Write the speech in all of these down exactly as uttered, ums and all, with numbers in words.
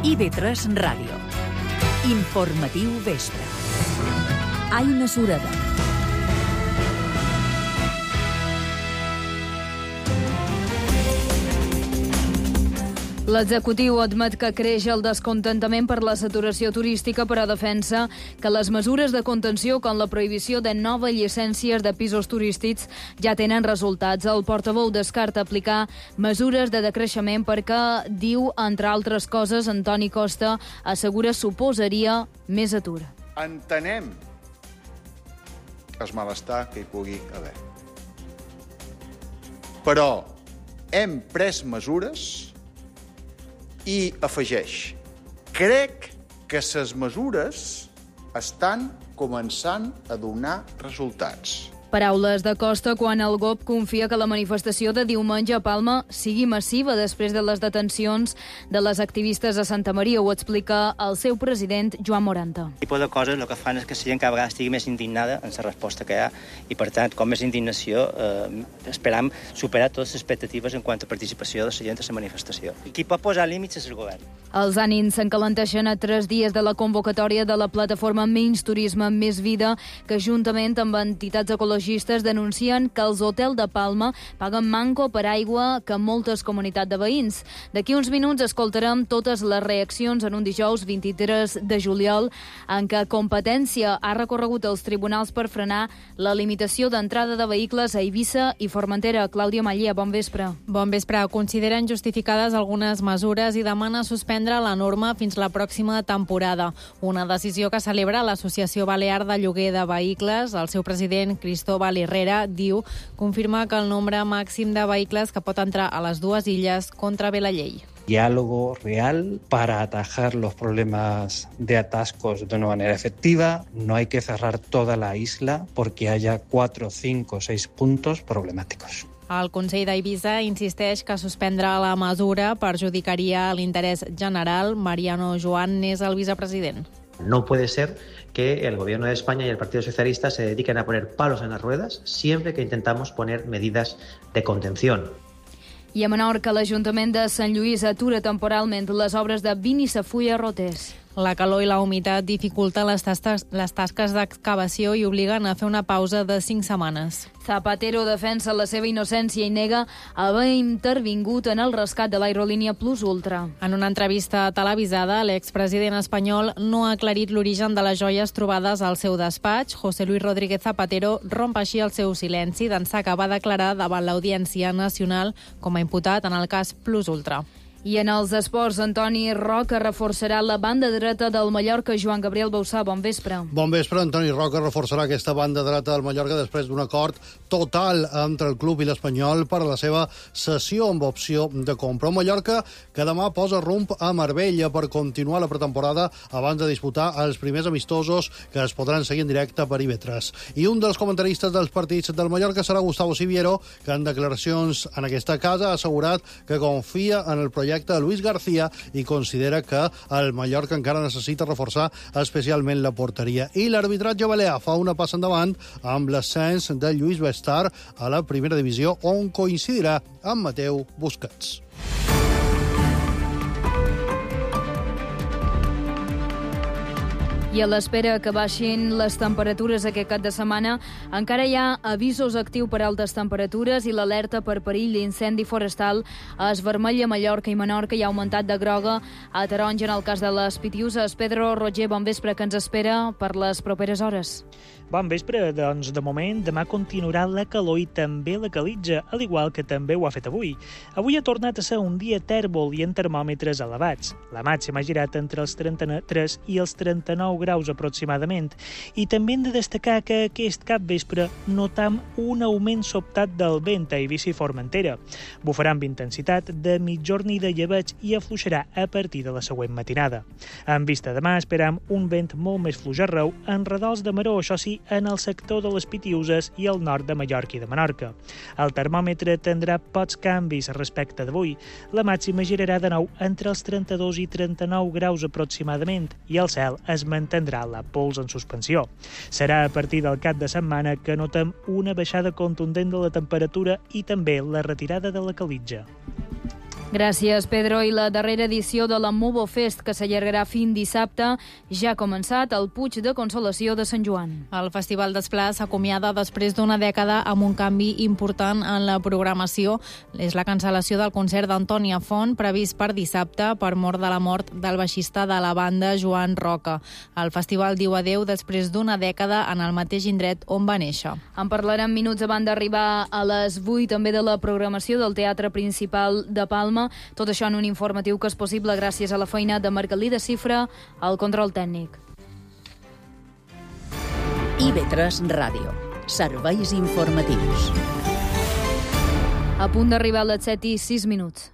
I V tres Ràdio. Informatiu vespre. Aina Sureda. L'executiu admet que creix el descontentament per la saturació turística, però defensa que les mesures de contenció, com la prohibició de noves llicències de pisos turístics, ja tenen resultats. El portaveu descarta aplicar mesures de decreixement perquè, diu, entre altres coses, Antoni Costa assegura suposaria més atur. Entenem el malestar que hi pugui haver. Però hem pres mesures i afegeix: crec que les mesures estan començant a donar resultats. Paraules de Costa quan el G O P confia que la manifestació de diumenge a Palma sigui massiva després de les detencions de les activistes a Santa Maria. Ho explica el seu president, Joan Moranta. Aquest tipus de coses el que fan és que la gent cada vegada estigui més indignada en la resposta que hi ha i, per tant, com més indignació, eh, esperam superar totes les expectatives en quant a participació de la gent a la manifestació. Qui pot posar límits és el govern. Els ànims s'encalenteixen a tres dies de la convocatòria de la plataforma Menys Turisme, Més Vida, que juntament amb entitats ecologistes denuncien que els hotels de Palma paguen manco per aigua que moltes comunitats de veïns. D'aquí uns minuts escoltarem totes les reaccions en un dijous vint-i-tres de juliol en què Competència ha recorregut els tribunals per frenar la limitació d'entrada de vehicles a Eivissa i Formentera. Clàudia Mallea, bon vespre. Bon vespre. Consideren justificades algunes mesures i demana suspendre la norma fins la pròxima temporada. Una decisió que celebra l'Associació Balear de Lloguer de Vehicles. El seu president, Cristóbal Herrera, diu, confirma que el nombre màxim de vehicles que pot entrar a les dues illes contravé la llei. Diálogo real para atajar los problemas de atascos de una manera efectiva. No hay que cerrar toda la isla porque haya cuatro, cinco, seis puntos problemáticos. El Consell d'Eivissa insisteix que suspendre la mesura perjudicaria l'interès general. Mariano Joan és el vicepresident. No puede ser que el Gobierno de España y el Partido Socialista se dediquen a poner palos en las ruedas siempre que intentamos poner medidas de contención. I a Menorca, l'Ajuntament de Sant Lluís atura temporalment les obres de Binissafulla Rotés. La calor i la humitat dificulten les tasques, les tasques d'excavació i obliguen a fer una pausa de cinc setmanes. Zapatero defensa la seva innocència i nega haver intervingut en el rescat de l'aerolínia Plus Ultra. En una entrevista televisada, l'expresident espanyol no ha aclarit l'origen de les joies trobades al seu despatx. José Luis Rodríguez Zapatero romp així el seu silenci d'ençà que va declarar davant l'Audiència Nacional com a imputat en el cas Plus Ultra. I en els esports, Antoni Roca reforçarà la banda dreta del Mallorca. Joan Gabriel Bausà, bon vespre. Bon vespre. Antoni Roca reforçarà aquesta banda dreta del Mallorca després d'un acord total entre el club i l'Espanyol per a la seva cessió amb opció de compra. Un Mallorca que demà posa rumb a Marbella per continuar la pretemporada abans de disputar els primers amistosos que es podran seguir en directe per I V tres. I un dels comentaristes dels partits del Mallorca serà Gustavo Siviero, que en declaracions en aquesta casa ha assegurat que confia en el projecte de Luis García i considera que el Mallorca encara necessita reforçar especialment la porteria. I l'arbitratge balear fa una passa endavant amb l'ascens de Lluís Bestar a la primera divisió, on coincidirà amb Mateu Busquets. I a l'espera que baixin les temperatures aquest cap de setmana, encara hi ha avisos actius per altes temperatures i l'alerta per perill d'incendi forestal es vermella a Mallorca i Menorca i ha augmentat de groga a taronja en el cas de les Pitiuses. Pedro Roger, bon vespre, que ens espera per les properes hores. Bon vespre, doncs de moment demà continuarà la calor i també la calitja, al igual que també ho ha fet avui. Avui ha tornat a ser un dia tèrbol i en termòmetres elevats. La màxima ha girat entre els trenta-tres i els trenta-nou graus aproximadament. I també hem de destacar que aquest capvespre notam un augment sobtat del vent a Eivissa i Formentera. Bufarà amb intensitat de mitjorn i de llebeig i afluixarà a partir de la següent matinada. En vista demà esperam un vent molt més fluix arreu en redals de maró, això sí, en el sector de les Pitiuses i el nord de Mallorca i de Menorca. El termòmetre tindrà pocs canvis respecte d'avui. La màxima girarà de nou entre els trenta-dos i trenta-nou graus aproximadament i el cel es mantindrà la pols en suspensió. Serà a partir del cap de setmana que notem una baixada contundent de la temperatura i també la retirada de la calitja. Gràcies, Pedro. I la darrera edició de la Movo Fest, que s'allargarà fins dissabte, ja ha començat al Puig de Consolació de Sant Joan. El Festival d'Esplà s'acomiada després d'una dècada amb un canvi important en la programació. És la cancel·lació del concert d'Antònia Font, previst per dissabte per mort de la mort del baixista de la banda, Joan Roca. El festival diu adeu després d'una dècada en el mateix indret on va néixer. En parlarem minuts abans d'arribar a les vuit, també de la programació del Teatre Principal de Palma. Tot això en un informatiu que és possible gràcies a la feina de Margalí de Cifra al control tècnic. I V tres Ràdio. Serveis informatius. A punt d'arribar a les set i sis minuts.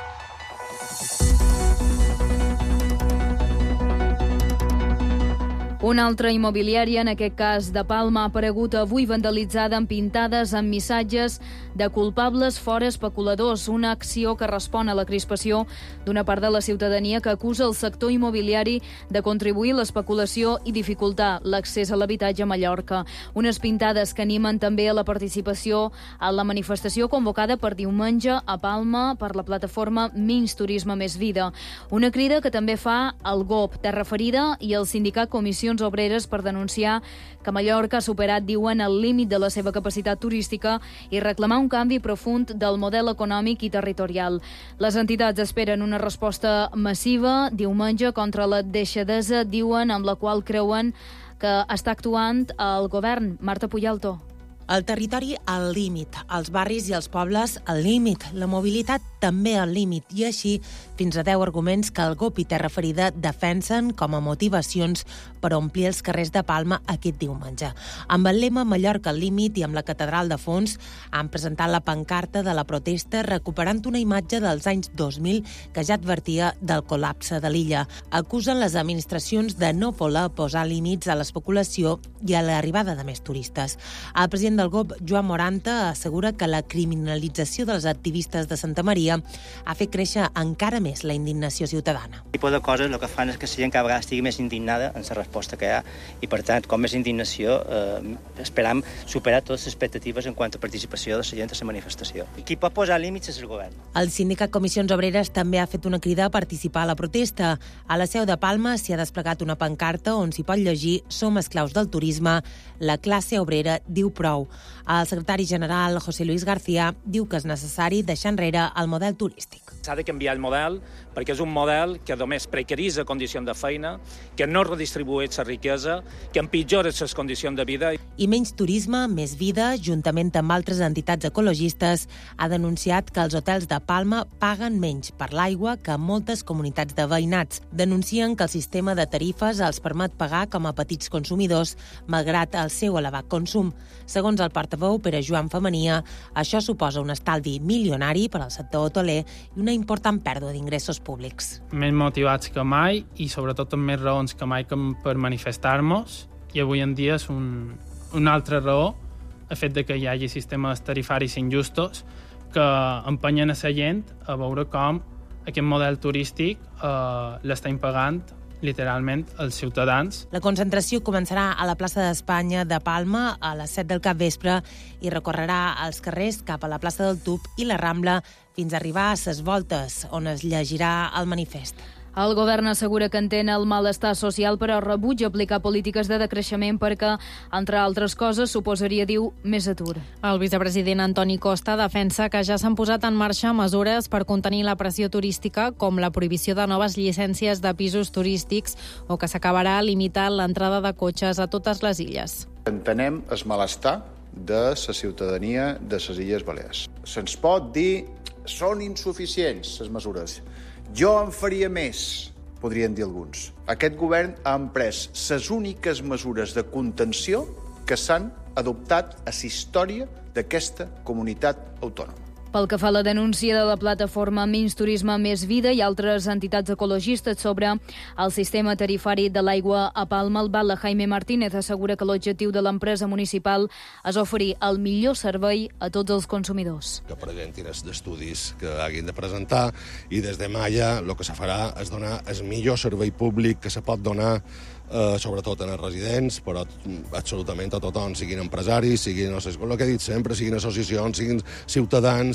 Una altra immobiliària, en aquest cas de Palma, ha aparegut avui vandalitzada amb pintades amb missatges de culpables fora especuladors, una acció que respon a la crispació d'una part de la ciutadania que acusa el sector immobiliari de contribuir a l'especulació i dificultar l'accés a l'habitatge a Mallorca. Unes pintades que animen també a la participació a la manifestació convocada per diumenge a Palma per la plataforma Menys Turisme Més Vida. Una crida que també fa el G O P, Terra Ferida, i el sindicat Comissions Obreres per denunciar que Mallorca ha superat, diuen, el límit de la seva capacitat turística i reclamar un canvi profund del model econòmic i territorial. Les entitats esperen una resposta massiva diumenge contra la deixadesa, diuen, amb la qual creuen que està actuant el govern. Marta Puyalto. El territori al límit, els barris i els pobles al límit, la mobilitat també al límit, i així fins a deu arguments que el G O P i Terra Ferida defensen com a motivacions per omplir els carrers de Palma aquest diumenge. Amb el lema Mallorca al límit i amb la catedral de fons han presentat la pancarta de la protesta recuperant una imatge dels anys dos mil que ja advertia del col·lapse de l'illa. Acusen les administracions de no voler posar límits a l'especulació i a l'arribada de més turistes. El president del G O P, Joan Moranta, assegura que la criminalització dels activistes de Santa Maria ha fet créixer encara més la indignació ciutadana. Aquest tipus de coses el que fan és que la gent cada vegada estigui més indignada en la resposta que hi ha i, per tant, com més indignació, eh, esperam superar totes les expectatives en quant a participació de la gent a la manifestació. Qui pot posar límits és el govern. El sindicat Comissions Obreres també ha fet una crida a participar a la protesta. A la seu de Palma s'hi ha desplegat una pancarta on s'hi pot llegir «Som esclaus del turisme, la classe obrera diu prou». El secretari general, José Luis García, diu que és necessari deixar enrere el model turístic. S'ha de canviar el model perquè és un model que només precaritza condicions de feina, que no redistribueix la riquesa, que empitjora les condicions de vida. I Menys Turisme, Més Vida, juntament amb altres entitats ecologistes, ha denunciat que els hotels de Palma paguen menys per l'aigua que moltes comunitats de veïnats. Denuncien que el sistema de tarifes els permet pagar com a petits consumidors, malgrat el seu elevat consum. Segons el portaveu Pere Joan Femenia, això suposa un estalvi milionari per al sector hoteler i una important pèrdua d'ingressos públics. Més motivats que mai i sobretot amb més raons que mai per manifestar-nos, i avui en dia és un, una altra raó el fet de que hi hagi sistemes tarifaris injustos que empenyen a la gent a veure com aquest model turístic eh, l'estan pagant literalment els ciutadans. La concentració començarà a la plaça d'Espanya de Palma a les set del capvespre i recorrerà els carrers cap a la plaça del Tub i la Rambla fins a arribar a ses voltes, on es llegirà el manifest. El govern assegura que entén el malestar social, però rebutja aplicar polítiques de decreixement perquè, entre altres coses, suposaria, diu, més atur. El vicepresident Antoni Costa defensa que ja s'han posat en marxa mesures per contenir la pressió turística, com la prohibició de noves llicències de pisos turístics o que s'acabarà limitant l'entrada de cotxes a totes les illes. Entenem el malestar de la ciutadania de les Illes Balears. Se'ns pot dir són insuficients les mesures. Jo en faria més, podrien dir alguns. Aquest govern ha emprès les úniques mesures de contenció que s'han adoptat a la història d'aquesta comunitat autònoma. Pel que fa a la denúncia de la plataforma Menys Turisme Més Vida i altres entitats ecologistes sobre el sistema tarifari de l'aigua a Palma, el batlle Jaime Martínez assegura que l'objectiu de l'empresa municipal és oferir el millor servei a tots els consumidors. Que presentin els estudis que hagin de presentar i des de Malla el que se farà és donar el millor servei públic que se pot donar Eh, sobretot en els residents, però absolutament a tothom, siguin empresaris, siguin, no sé, el que he dit sempre, siguin associacions, siguin ciutadans,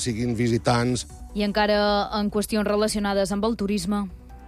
siguin visitants. I encara en qüestions relacionades amb el turisme.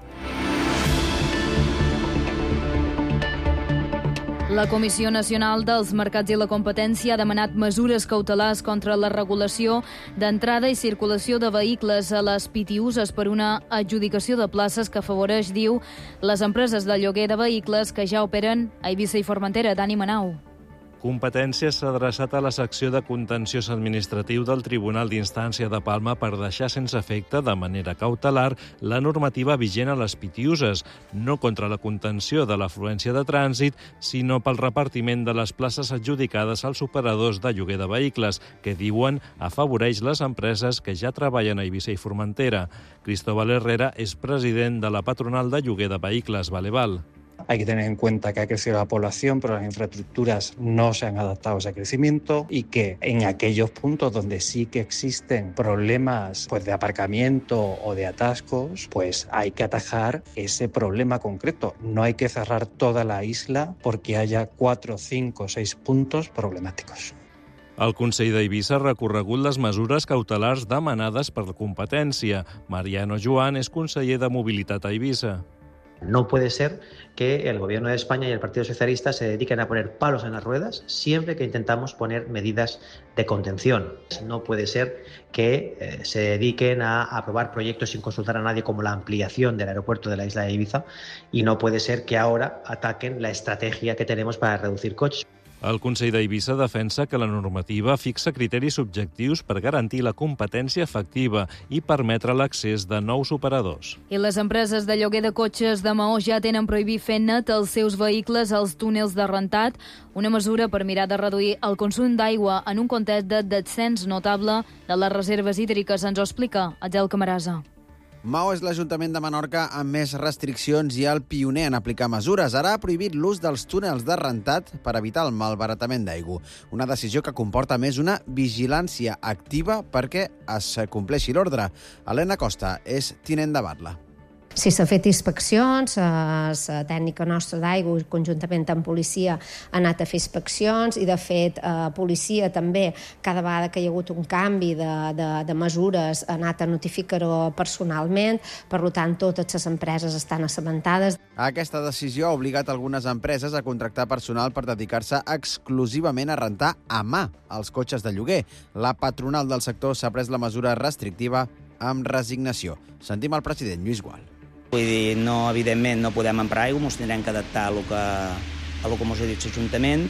La Comissió Nacional dels Mercats i la Competència ha demanat mesures cautelars contra la regulació d'entrada i circulació de vehicles a les pitiuses per una adjudicació de places que afavoreix, diu, les empreses de lloguer de vehicles que ja operen a Eivissa i Formentera. Dani Manau. Competència s'ha adreçat a la secció de contenciós administratiu del Tribunal d'Instància de Palma per deixar sense efecte, de manera cautelar, la normativa vigent a les pitiuses, no contra la contenció de l'afluència de trànsit, sinó pel repartiment de les places adjudicades als operadors de lloguer de vehicles, que diuen afavoreix les empreses que ja treballen a Eivissa i Formentera. Cristóbal Herrera és president de la patronal de lloguer de vehicles, Valeval. Hay que tener en cuenta que ha crecido la población, pero las infraestructuras no se han adaptado a ese crecimiento y que en aquellos puntos donde sí que existen problemas pues, de aparcamiento o de atascos, pues hay que atajar ese problema concreto. No hay que cerrar toda la isla porque haya cuatro, cinco, seis puntos problemáticos. El Consell d'Eivissa ha recorregut les mesures cautelars demanades per competència. Mariano Joan és conseller de Mobilitat a Eivissa. No puede ser que el Gobierno de España y el Partido Socialista se dediquen a poner palos en las ruedas siempre que intentamos poner medidas de contención. No puede ser que eh, se dediquen a aprobar proyectos sin consultar a nadie, como la ampliación del aeropuerto de la isla de Ibiza, y no puede ser que ahora ataquen la estrategia que tenemos para reducir coches. El Consell d'Eivissa defensa que la normativa fixa criteris objectius per garantir la competència efectiva i permetre l'accés de nous operadors. I les empreses de lloguer de cotxes de Maó ja tenen prohibit fer net els seus vehicles als túnels de rentat, una mesura per mirar de reduir el consum d'aigua en un context de descens notable de les reserves hídriques. Ens ho explica Adel Camarasa. Maó és l'Ajuntament de Menorca amb més restriccions i el pioner en aplicar mesures. Ara ha prohibit l'ús dels túnels de rentat per evitar el malbaratament d'aigua. Una decisió que comporta més una vigilància activa perquè es compleixi l'ordre. Helena Costa és tinent de Batla. Sí, s'ha fet inspeccions, la tècnica nostra d'aigua, conjuntament amb policia, ha anat a fer inspeccions i, de fet, eh, policia també, cada vegada que hi ha hagut un canvi de, de, de mesures, ha anat a notificar-ho personalment. Per tant, totes les empreses estan assabentades. Aquesta decisió ha obligat algunes empreses a contractar personal per dedicar-se exclusivament a rentar a mà els cotxes de lloguer. La patronal del sector s'ha pres la mesura restrictiva amb resignació. Sentim el president Lluís Gual. Vull dir, no, evidentment no podem emprar aigua, ens tindrem que adaptar a lo que, a lo que mos ha dit l'Ajuntament,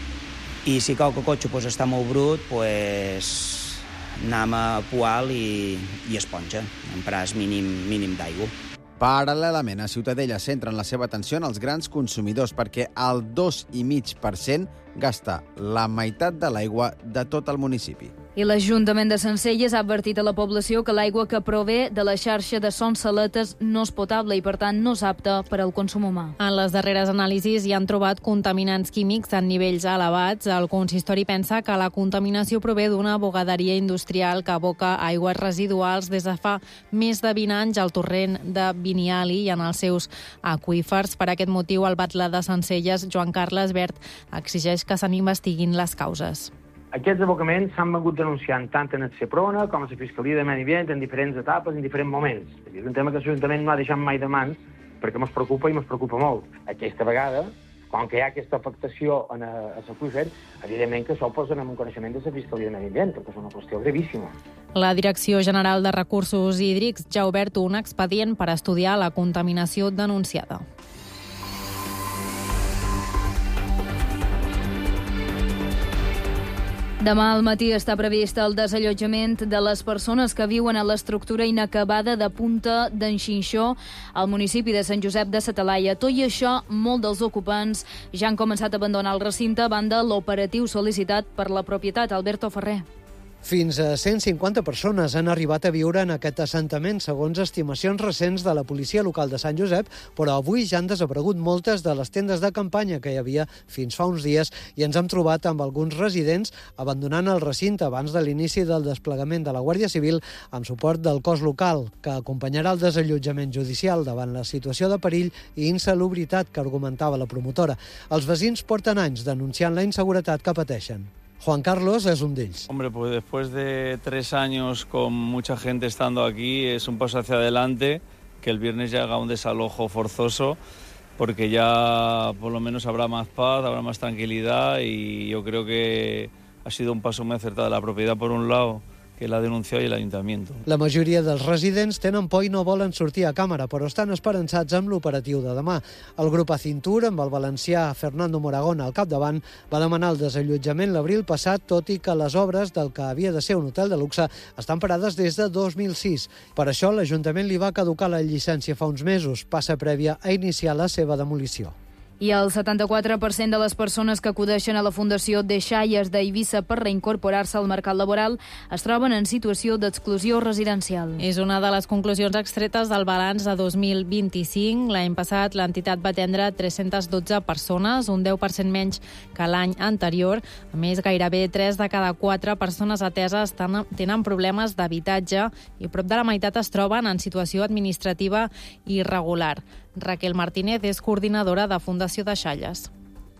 i si qualque cotxe pues, està molt brut, pues, anem a poal i, i esponja, emprar el mínim, mínim d'aigua. Paral·lelament, a Ciutadella centren la seva atenció en els grans consumidors perquè el dos coma cinc per cent gasta la meitat de l'aigua de tot el municipi. I l'Ajuntament de Sencelles ha advertit a la població que l'aigua que prové de la xarxa de Son Saletes no és potable i, per tant, no és apta per al consum humà. En les darreres anàlisis hi han trobat contaminants químics en nivells elevats. El consistori pensa que la contaminació prové d'una bogaderia industrial que aboca aigües residuals des de fa més de vint anys al torrent de Viniali i en els seus aqüífers. Per aquest motiu, el batlle de Sencelles, Joan Carles Bert, exigeix que se n'investiguin les causes. Aquests abocaments s'han vengut denunciant tant en el Seprona com a la Fiscalia de Medi Ambient en diferents etapes, en diferents moments. És un tema que l'Ajuntament no ha deixat mai de mans perquè ens preocupa i ens preocupa molt. Aquesta vegada, com que hi ha aquesta afectació en l'aqüífer, evidentment que això ho posen en un coneixement de la Fiscalia de Medi Ambient, perquè és una qüestió gravíssima. La Direcció General de Recursos Hídrics ja ha obert un expedient per estudiar la contaminació denunciada. Demà al matí està previst el desallotjament de les persones que viuen a l'estructura inacabada de Punta d'en Xinxó, al municipi de Sant Josep de sa Talaia. Tot i això, molts dels ocupants ja han començat a abandonar el recinte a banda l'operatiu sol·licitat per la propietat. Alberto Ferrer. Fins a cent cinquanta persones han arribat a viure en aquest assentament, segons estimacions recents de la policia local de Sant Josep, però avui ja han desaparegut moltes de les tendes de campanya que hi havia fins fa uns dies i ens hem trobat amb alguns residents abandonant el recinte abans de l'inici del desplegament de la Guàrdia Civil amb suport del cos local, que acompanyarà el desallotjament judicial davant la situació de perill i insalubritat que argumentava la promotora. Els veïns porten anys denunciant la inseguretat que pateixen. Juan Carlos es un d'ells. Hombre, pues después de tres años con mucha gente estando aquí, es un paso hacia adelante que el viernes ya haga un desalojo forzoso, porque ya por lo menos habrá más paz, habrá más tranquilidad, y yo creo que ha sido un paso muy acertado de la propiedad por un lado, que l'ha denunciat i l'Ajuntament. La majoria dels residents tenen por i no volen sortir a càmera, però estan esperançats amb l'operatiu de demà. El grup Acintur, amb el valencià Fernando Moragón al capdavant, va demanar el desallotjament l'abril passat, tot i que les obres del que havia de ser un hotel de luxe estan parades des de dos mil sis. Per això, l'Ajuntament li va caducar la llicència fa uns mesos, passa prèvia a iniciar la seva demolició. I el setanta-quatre per cent de les persones que acudeixen a la Fundació Deixalles d'Eivissa per reincorporar-se al mercat laboral es troben en situació d'exclusió residencial. És una de les conclusions extretes del balanç de dos mil vint-i-cinc. L'any passat l'entitat va atendre tres-centes dotze persones, un deu per cent menys que l'any anterior. A més, gairebé tres de cada quatre persones ateses tenen problemes d'habitatge i prop de la meitat es troben en situació administrativa irregular. Raquel Martínez és coordinadora de Fundació Deixalles.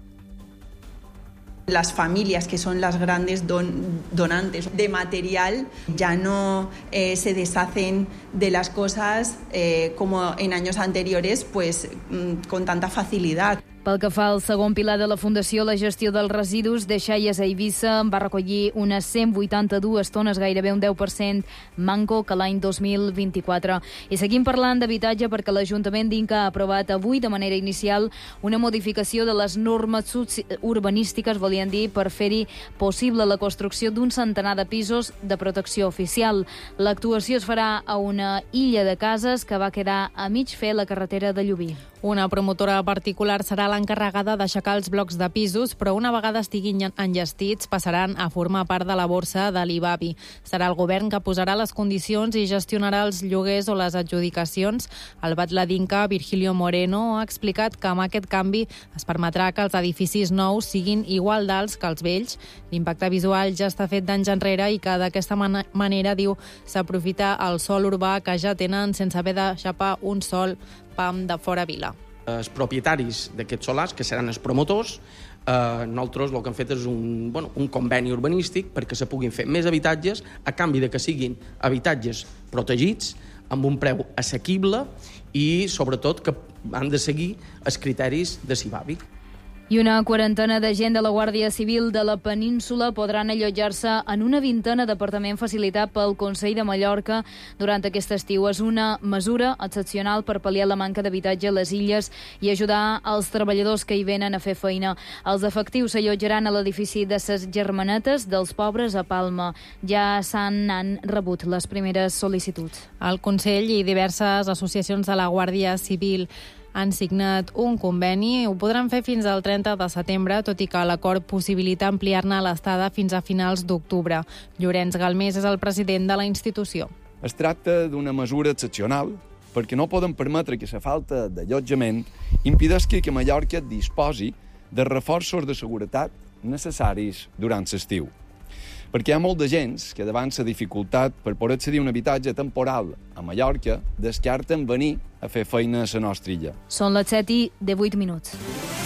Las familias, que son las grandes don, donantes de material, ya no eh, se deshacen de las cosas eh, como en años anteriores, pues mm, con tanta facilidad. Pel que fa al segon pilar de la Fundació, la gestió dels residus, Deixalles a Eivissa va recollir unes cent vuitanta-dues tones, gairebé un deu per cent manco que l'any dos mil vint-i-quatre. I seguim parlant d'habitatge perquè l'Ajuntament d'Inca ha aprovat avui de manera inicial una modificació de les normes urbanístiques, volien dir, per fer-hi possible la construcció d'un centenar de pisos de protecció oficial. L'actuació es farà a una illa de cases que va quedar a mig fer la carretera de Llubí. Una promotora particular serà l'encarregada d'aixecar els blocs de pisos, però una vegada estiguin enllestits passaran a formar part de la borsa de l'I B A B I. Serà el govern que posarà les condicions i gestionarà els lloguers o les adjudicacions. El batlle d'Inca, Virgilio Moreno, ha explicat que amb aquest canvi es permetrà que els edificis nous siguin igual d'alts que els vells. L'impacte visual ja està fet d'anys enrere i que d'aquesta man- manera, diu, s'aprofita el sòl urbà que ja tenen sense haver de xapar un sol pam de fora vila. Els propietaris d'aquests solars, que seran els promotors, eh, nosaltres el que hem fet és un, bueno, un conveni urbanístic perquè se puguin fer més habitatges a canvi de que siguin habitatges protegits amb un preu assequible i, sobretot, que han de seguir els criteris de C I B A B I. I una quarantena de gent de la Guàrdia Civil de la península podran allotjar-se en una vintena d'apartament facilitat pel Consell de Mallorca durant aquest estiu. És una mesura excepcional per pal·liar la manca d'habitatge a les illes i ajudar els treballadors que hi venen a fer feina. Els efectius s'allotjaran a l'edifici de ses Germanetes dels Pobres a Palma. Ja s'han han rebut les primeres sol·licituds. El Consell i diverses associacions de la Guàrdia Civil han signat un conveni. Ho podran fer fins al trenta de setembre, tot i que l'acord possibilita ampliar-ne l'estada fins a finals d'octubre. Llorenç Galmés és el president de la institució. Es tracta d'una mesura excepcional perquè no poden permetre que la falta d'allotjament impedeixi que Mallorca disposi de reforços de seguretat necessaris durant l'estiu. Perquè hi ha molt de gent que, davant la dificultat per poder accedir a un habitatge temporal a Mallorca, descarten venir a fer feina a la nostra illa. Són les set i divuit minuts.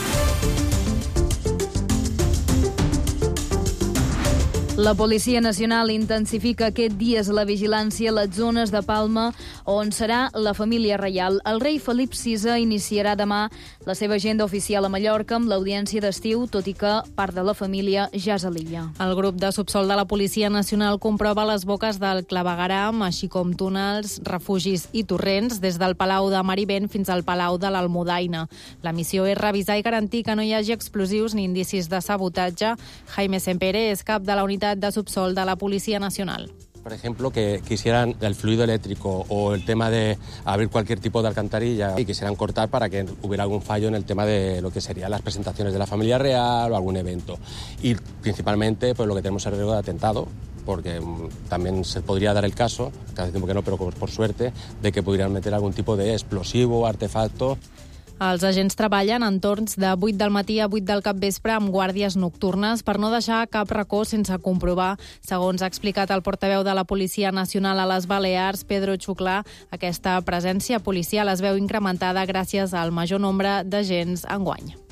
La Policia Nacional intensifica aquest dies la vigilància a les zones de Palma on serà la família reial. El rei Felip sisè iniciarà demà la seva agenda oficial a Mallorca amb l'audiència d'estiu, tot i que part de la família ja és a l'illa. El grup de subsol de la Policia Nacional comprova les boques del clavegueram, així com túnels, refugis i torrents, des del Palau de Marivent fins al Palau de l'Almudaina. La missió és revisar i garantir que no hi hagi explosius ni indicis de sabotatge. Jaime Sempere és cap de la unitat de subsol de la Policía Nacional. Por ejemplo, que quisieran el fluido eléctrico o el tema de abrir cualquier tipo de alcantarilla y quisieran cortar para que hubiera algún fallo en el tema de lo que serían las presentaciones de la familia real o algún evento. Y principalmente pues lo que tenemos es el riesgo de atentado, porque también se podría dar el caso, que hace tiempo que no, pero por suerte, de que pudieran meter algún tipo de explosivo o artefacto. Els agents treballen en torns de vuit del matí a vuit del capvespre amb guàrdies nocturnes per no deixar cap racó sense comprovar. Segons ha explicat el portaveu de la Policia Nacional a les Balears, Pedro Xuclà, aquesta presència policial es veu incrementada gràcies al major nombre d'agents enguany.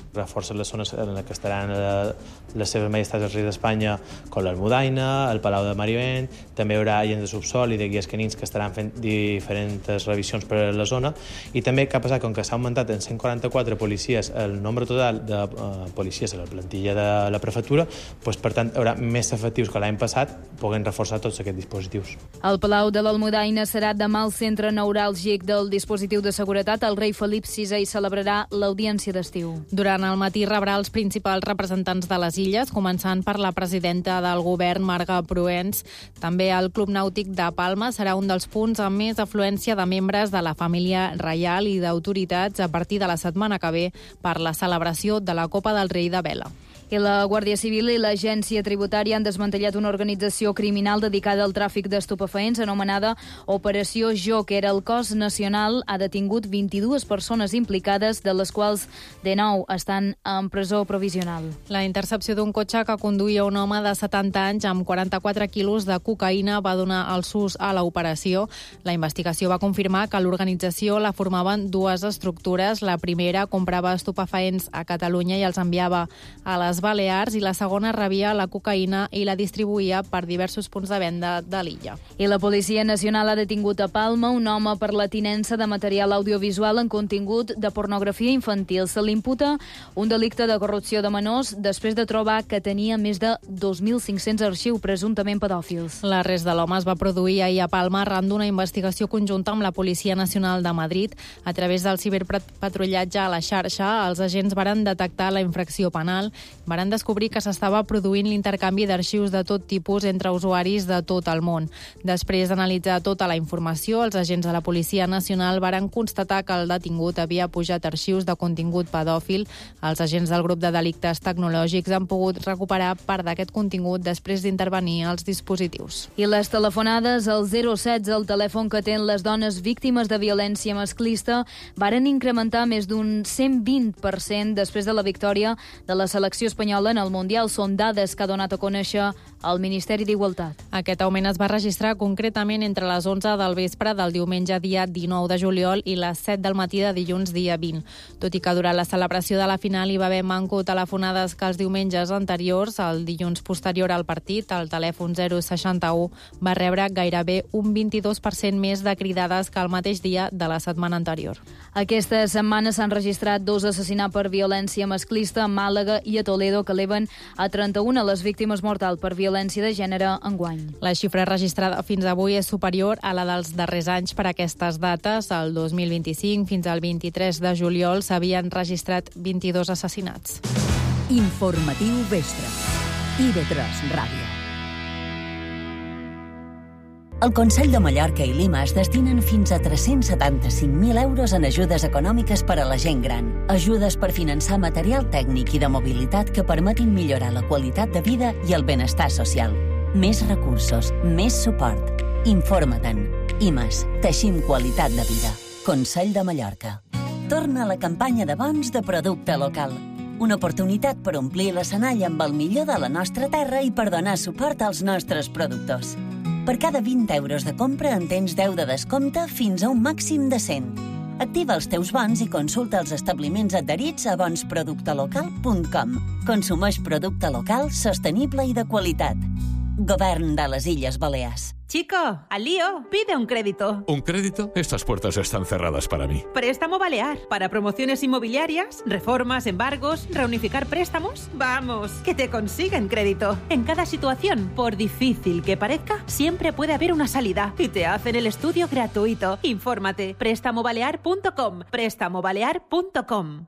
Reforça les zones en les que estaran les seves majestats del rei d'Espanya, com l'Almudaina, el Palau de Marivent. També hi haurà agents de subsol i de guies canins que estaran fent diferents revisions per a la zona. I també què ha passat? Com que s'ha augmentat en cent quaranta-quatre policies el nombre total de uh, policies a la plantilla de la prefectura, doncs, per tant, hi haurà més efectius que l'any passat, poden reforçar tots aquests dispositius. El Palau de l'Almudaina serà demà el centre neuràlgic del dispositiu de seguretat. El rei Felip sisè hi celebrarà l'audiència d'estiu. Durant el matí rebrà els principals representants de les illes, començant per la presidenta del govern, Marga Proens. També el Club Nàutic de Palma serà un dels punts amb més afluència de membres de la família reial i d'autoritats a partir de la setmana que ve per la celebració de la Copa del Rei de Vela. I la Guàrdia Civil i l'Agència Tributària han desmantellat una organització criminal dedicada al tràfic d'estupefaents anomenada Operació Joker. El cos nacional ha detingut vint-i-dues persones implicades, de les quals dinou estan en presó provisional. La intercepció d'un cotxe que conduïa un home de setanta anys amb quaranta-quatre quilos de cocaïna va donar el sus a l'operació. La investigació va confirmar que l'organització la formaven dues estructures. La primera comprava estupefaents a Catalunya i els enviava a les Balears, i la segona rebia la cocaïna i la distribuïa per diversos punts de venda de l'illa. I la Policia Nacional ha detingut a Palma un home per la tinença de material audiovisual en contingut de pornografia infantil. Se l'imputa un delicte de corrupció de menors després de trobar que tenia més de dos mil cinc-cents arxius presumptament pedòfils. L'arrest de l'home es va produir ahir a Palma arran d'una investigació conjunta amb la Policia Nacional de Madrid. A través del ciberpatrullatge a la xarxa, els agents varen detectar la infracció penal. Varen descobrir que s'estava produint l'intercanvi d'arxius de tot tipus entre usuaris de tot el món. Després d'analitzar tota la informació, els agents de la Policia Nacional varen constatar que el detingut havia pujat arxius de contingut pedòfil. Els agents del grup de delictes tecnològics han pogut recuperar part d'aquest contingut després d'intervenir els dispositius. I les telefonades al zero setze, el telèfon que atén les dones víctimes de violència masclista, varen incrementar més d'un cent vint per cent després de la victòria de la selecció espanyola en el Mundial. Són dades que ha donat a conèixer el Ministeri d'Igualtat. Aquest augment es va registrar concretament entre les onze del vespre del diumenge dia dinou de juliol i les set del matí de dilluns dia vint. Tot i que durant la celebració de la final hi va haver manco telefonades que els diumenges anteriors, el dilluns posterior al partit, el telèfon zero seixanta-u va rebre gairebé un vint-i-dos per cent més de cridades que el mateix dia de la setmana anterior. Aquesta setmana s'han registrat dos assassinats per violència masclista a Màlaga i a Toledo, que eleven a trenta-una les víctimes mortals per violència de gènere enguany. La xifra registrada fins avui és superior a la dels darrers anys per aquestes dates. El dos mil vint-i-cinc fins al vint-i-tres de juliol s'havien registrat vint-i-dos assassinats. Informatiu Vespre. I ve tres Ràdio. El Consell de Mallorca i Lima es destinen fins a tres-cents setanta-cinc mil euros en ajudes econòmiques per a la gent gran. Ajudes per finançar material tècnic i de mobilitat que permetin millorar la qualitat de vida i el benestar social. Més recursos, més suport. Informa-te'n. I més, teixim qualitat de vida. Consell de Mallorca. Torna a la campanya de bons de producte local. Una oportunitat per omplir l'escenari amb el millor de la nostra terra i per donar suport als nostres productors. Per cada vint euros de compra en tens deu de descompte fins a un màxim de cent. Activa els teus bons i consulta els establiments adherits a bons producte local punt com. Consumeix producte local, sostenible i de qualitat. Govern de les Illes Balears. Chico, al lío, pide un crédito. ¿Un crédito? Estas puertas están cerradas para mí. Préstamo Balear. Para promociones inmobiliarias, reformas, embargos, reunificar préstamos. Vamos, que te consiguen crédito. En cada situación, por difícil que parezca, siempre puede haber una salida. Y te hacen el estudio gratuito. Infórmate. préstamo balear punto com. préstamo balear punto com.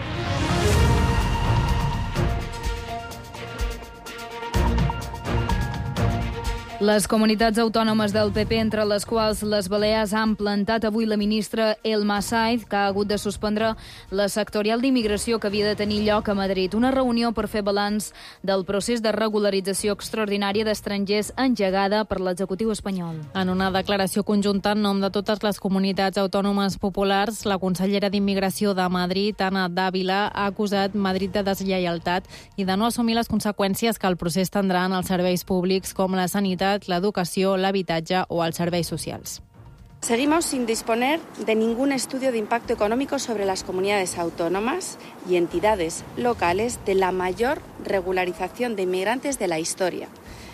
Les comunitats autònomes del P P, entre les quals les Balears, han plantat avui la ministra Elma Saiz, que ha hagut de suspendre la sectorial d'immigració que havia de tenir lloc a Madrid. Una reunió per fer balanç del procés de regularització extraordinària d'estrangers engegada per l'executiu espanyol. En una declaració conjunta en nom de totes les comunitats autònomes populars, la consellera d'Immigració de Madrid, Ana Dávila, ha acusat Madrid de deslleialtat i de no assumir les conseqüències que el procés tindrà en els serveis públics com la sanitat, l'educació, l'habitatge o els serveis socials. Seguimos sin disponer de ningún estudio de impacto económico sobre las comunidades autónomas y entidades locales de la mayor regularización de inmigrantes de la historia.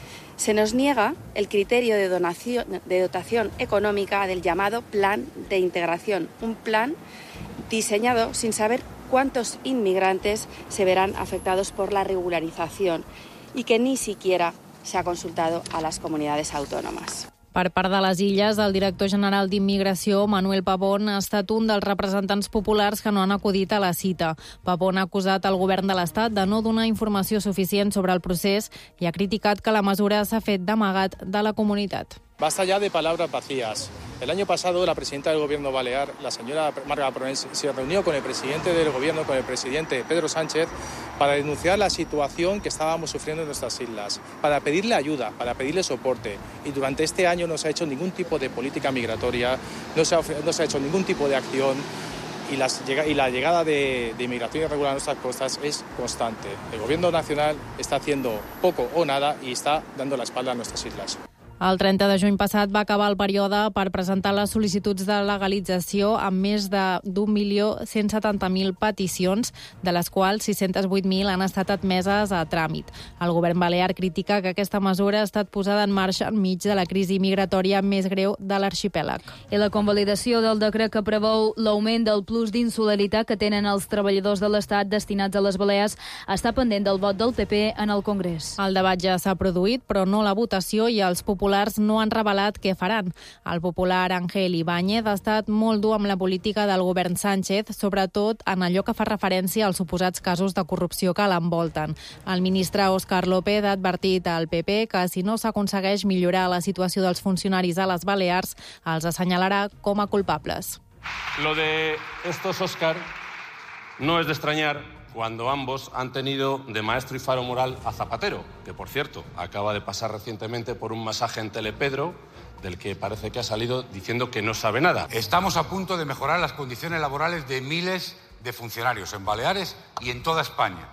Se nos niega el criterio de, donación, de dotación económica del llamado Plan de Integración, un plan diseñado sin saber cuántos inmigrantes se verán afectados por la regularización y que ni siquiera se ha consultado a las comunidades autónomas. Per part de les Illes, el director general d'Immigració, Manuel Pavón, ha estat un dels representants populars que no han acudit a la cita. Pavón ha acusat el govern de l'Estat de no donar informació suficient sobre el procés i ha criticat que la mesura s'ha fet d'amagat de la comunitat. Basta ya de palabras vacías. El año pasado la presidenta del gobierno balear, la señora Marga Provence, se reunió con el presidente del gobierno, con el presidente Pedro Sánchez, para denunciar la situación que estábamos sufriendo en nuestras islas, para pedirle ayuda, para pedirle soporte. Y durante este año no se ha hecho ningún tipo de política migratoria, no se ha, no se ha hecho ningún tipo de acción y, las, y la llegada de, de inmigración irregular a nuestras costas es constante. El gobierno nacional está haciendo poco o nada y está dando la espalda a nuestras islas. El trenta de juny passat va acabar el període per presentar les sol·licituds de legalització amb més d'un milió cent setanta mil peticions, de les quals sis-cents vuit mil han estat admeses a tràmit. El govern balear critica que aquesta mesura ha estat posada en marxa enmig de la crisi migratòria més greu de l'arxipèlag. I la convalidació del decret que preveu l'augment del plus d'insularitat que tenen els treballadors de l'Estat destinats a les Balears està pendent del vot del P P en el Congrés. El debat ja s'ha produït, però no la votació, i els populars no han revelat què faran. El popular Ángel Ibáñez ha estat molt dur amb la política del govern Sánchez, sobretot en allò que fa referència als suposats casos de corrupció que l'envolten. El ministre Óscar López ha advertit al P P que si no s'aconsegueix millorar la situació dels funcionaris a les Balears, els assenyalarà com a culpables. Lo de estos Óscar no es de extrañar cuando ambos han tenido de maestro y faro moral a Zapatero, que, por cierto, acaba de pasar recientemente por un masaje en Telepedro, del que parece que ha salido diciendo que no sabe nada. Estamos a punto de mejorar las condiciones laborales de miles de funcionarios en Baleares y en toda España.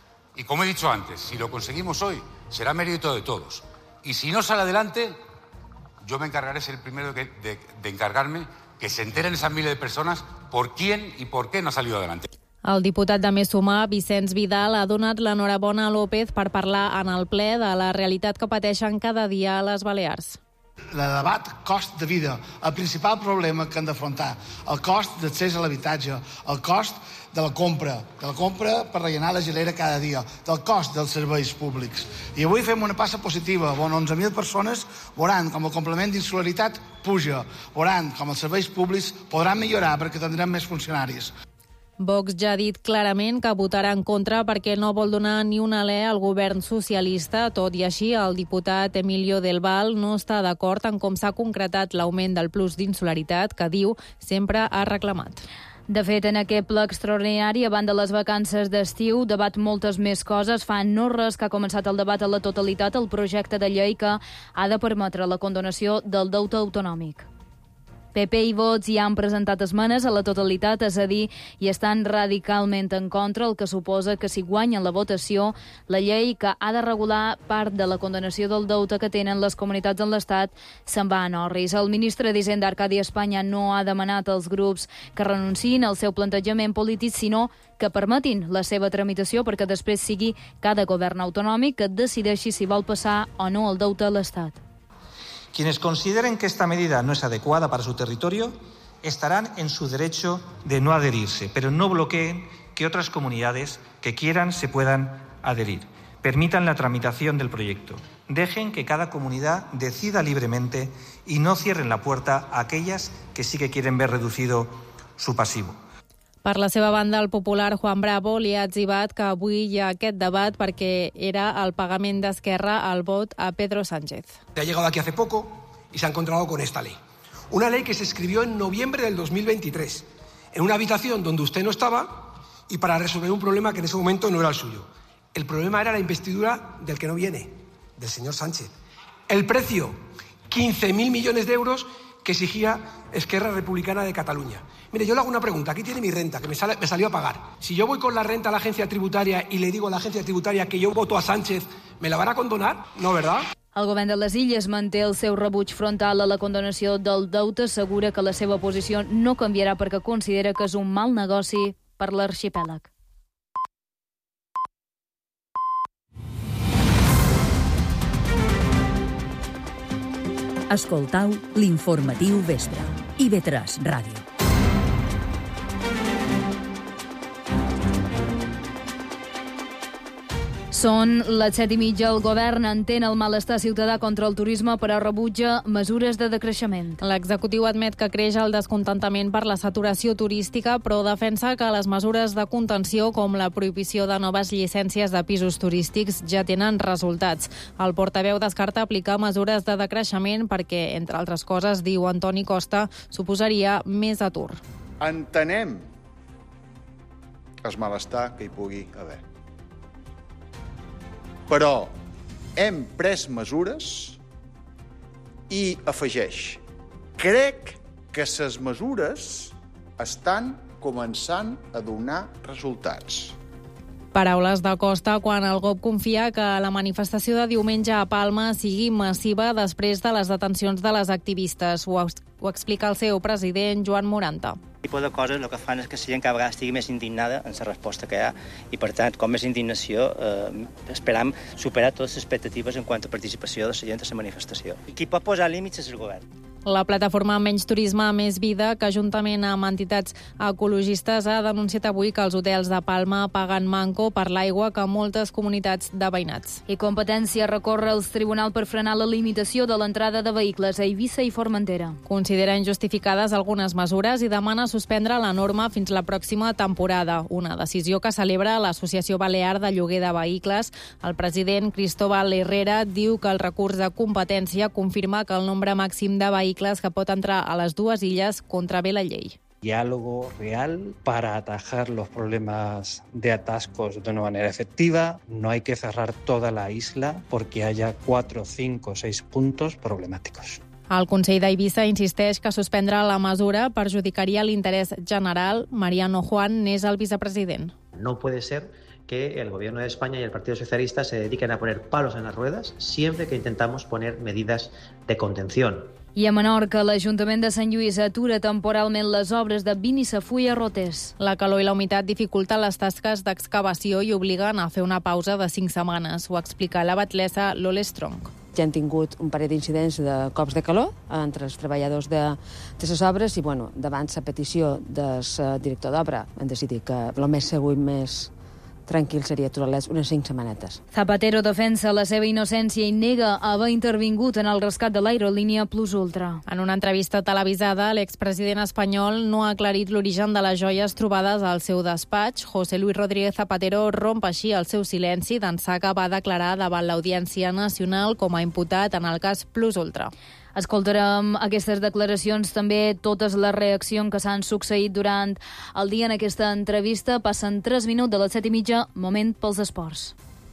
Y como he dicho antes, si lo conseguimos hoy, será mérito de todos. Y si no sale adelante, yo me encargaré, ser el primero de, de, de encargarme, que se enteren esas miles de personas por quién y por qué no ha salido adelante. El diputat de Més Sumar, Vicenç Vidal, ha donat l'enhorabona a López per parlar en el ple de la realitat que pateixen cada dia a les Balears. El debat cost de vida, el principal problema que han d'afrontar, el cost d'accés a l'habitatge, el cost de la compra, de la compra per rellenar la gelera cada dia, del cost dels serveis públics. I avui fem una passa positiva, on onze mil persones veuran com el complement d'insularitat puja, veuran com els serveis públics podran millorar perquè tindrem més funcionaris. Vox ja ha dit clarament que votarà en contra perquè no vol donar ni un alè al govern socialista. Tot i així, el diputat Emilio Del Val no està d'acord en com s'ha concretat l'augment del plus d'insularitat que, diu, sempre ha reclamat. De fet, en aquest ple extraordinari, a banda de les vacances d'estiu, debat moltes més coses. Fa no res que ha començat el debat a la totalitat el projecte de llei que ha de permetre la condonació del deute autonòmic. P P i Vox ja han presentat esmenes a la totalitat, és a dir, i estan radicalment en contra, el que suposa que si guanyen la votació, la llei que ha de regular part de la condonació del deute que tenen les comunitats en l'Estat se'n va en orris. El ministre d'Hisenda, Arcadi Espanya, no ha demanat als grups que renunciïn al seu plantejament polític, sinó que permetin la seva tramitació perquè després sigui cada govern autonòmic que decideixi si vol passar o no el deute a l'Estat. Quienes consideren que esta medida no es adecuada para su territorio estarán en su derecho de no adherirse, pero no bloqueen que otras comunidades que quieran se puedan adherir. Permitan la tramitación del proyecto. Dejen que cada comunidad decida libremente y no cierren la puerta a aquellas que sí que quieren ver reducido su pasivo. Per la seva banda, el popular Juan Bravo li ha etzibat que avui hi ha aquest debat perquè era el pagament d'Esquerra al vot a Pedro Sánchez. Ha llegado aquí hace poco y se ha encontrado con esta ley. Una ley que se escribió en noviembre del dos mil veintitrés, en una habitación donde usted no estaba y para resolver un problema que en ese momento no era el suyo. El problema era la investidura del que no viene, del señor Sánchez. El precio, quince mil millones de euros que exigía Esquerra Republicana de Cataluña. Mire, yo le hago una pregunta. Aquí tiene mi renta, que me, sale, me salió a pagar. Si yo voy con la renta a la agencia tributaria y le digo a la agencia tributaria que yo voto a Sánchez, ¿me la van a condonar? No, ¿verdad? El govern de les Illes manté el seu rebuig frontal a la condonació del deute, assegura que la seva posició no canviarà perquè considera que és un mal negoci per l'arxipèlag. Escoltau l'informatiu vespre. I ve tres Ràdio. Són les set i mitja. El govern entén el malestar ciutadà contra el turisme, però rebutja mesures de decreixement. L'executiu admet que creix el descontentament per la saturació turística, però defensa que les mesures de contenció, com la prohibició de noves llicències de pisos turístics, ja tenen resultats. El portaveu descarta aplicar mesures de decreixement perquè, entre altres coses, diu Antoni Costa, suposaria més atur. Entenem el malestar que hi pugui haver. Però hem pres mesures i afegeix: crec que les mesures estan començant a donar resultats. Paraules de Costa quan el G O P confia que la manifestació de diumenge a Palma sigui massiva després de les detencions de les activistes. Ho, ho explica el seu president, Joan Moranta. Aquest tipus de coses el que fan és que la gent cada vegada estigui més indignada en la resposta que hi ha i, per tant, com més indignació, eh, esperam superar totes les expectatives en quant a participació de la gent a la manifestació. I qui pot posar límits és el govern. La plataforma Menys Turisme, Més Vida, que juntament amb entitats ecologistes ha denunciat avui que els hotels de Palma paguen manco per l'aigua que moltes comunitats de veïnats. I Competència recorre als tribunals per frenar la limitació de l'entrada de vehicles a Eivissa i Formentera. Considera injustificades algunes mesures i demana suspendre la norma fins la pròxima temporada, una decisió que celebra l'Associació Balear de Lloguer de Vehicles. El president Cristóbal Herrera diu que el recurs de competència confirma que el nombre màxim de vehicles que pot entrar a les dues illes contravé la llei. Diálogo real para atajar los problemas de atascos de una manera efectiva. No hay que cerrar toda la isla porque haya cuatro, cinco, seis puntos problemáticos. El Consell d'Eivissa insisteix que suspendre la mesura perjudicaria l'interès general. Mariano Juan n'és el vicepresident. No puede ser que el Gobierno de España y el Partido Socialista se dediquen a poner palos en las ruedas siempre que intentamos poner medidas de contención. I a Menorca, l'Ajuntament de Sant Lluís atura temporalment les obres de Binissafull a Rotés. La calor i la humitat dificulten les tasques d'excavació i obliguen a fer una pausa de cinc setmanes. Ho explica la batlessa Lole Strong. Ja han tingut un parell d'incidents de cops de calor entre els treballadors de, de les obres i, bueno, davant la petició del director d'obra, han decidit que el més segur i més tranquil seria aturar-les unes cinc setmanetes. Zapatero defensa la seva innocència i nega haver intervingut en el rescat de l'aerolínia Plus Ultra. En una entrevista televisada, l'expresident espanyol no ha aclarit l'origen de les joies trobades al seu despatx. José Luis Rodríguez Zapatero romp així el seu silenci d'ençà que va declarar davant l'Audiència Nacional com a imputat en el cas Plus Ultra. Escoltarem aquestes declaracions, també totes les reaccions que s'han succeït durant el dia en aquesta entrevista. Passen tres minuts de les set i mitja, moment pels esports.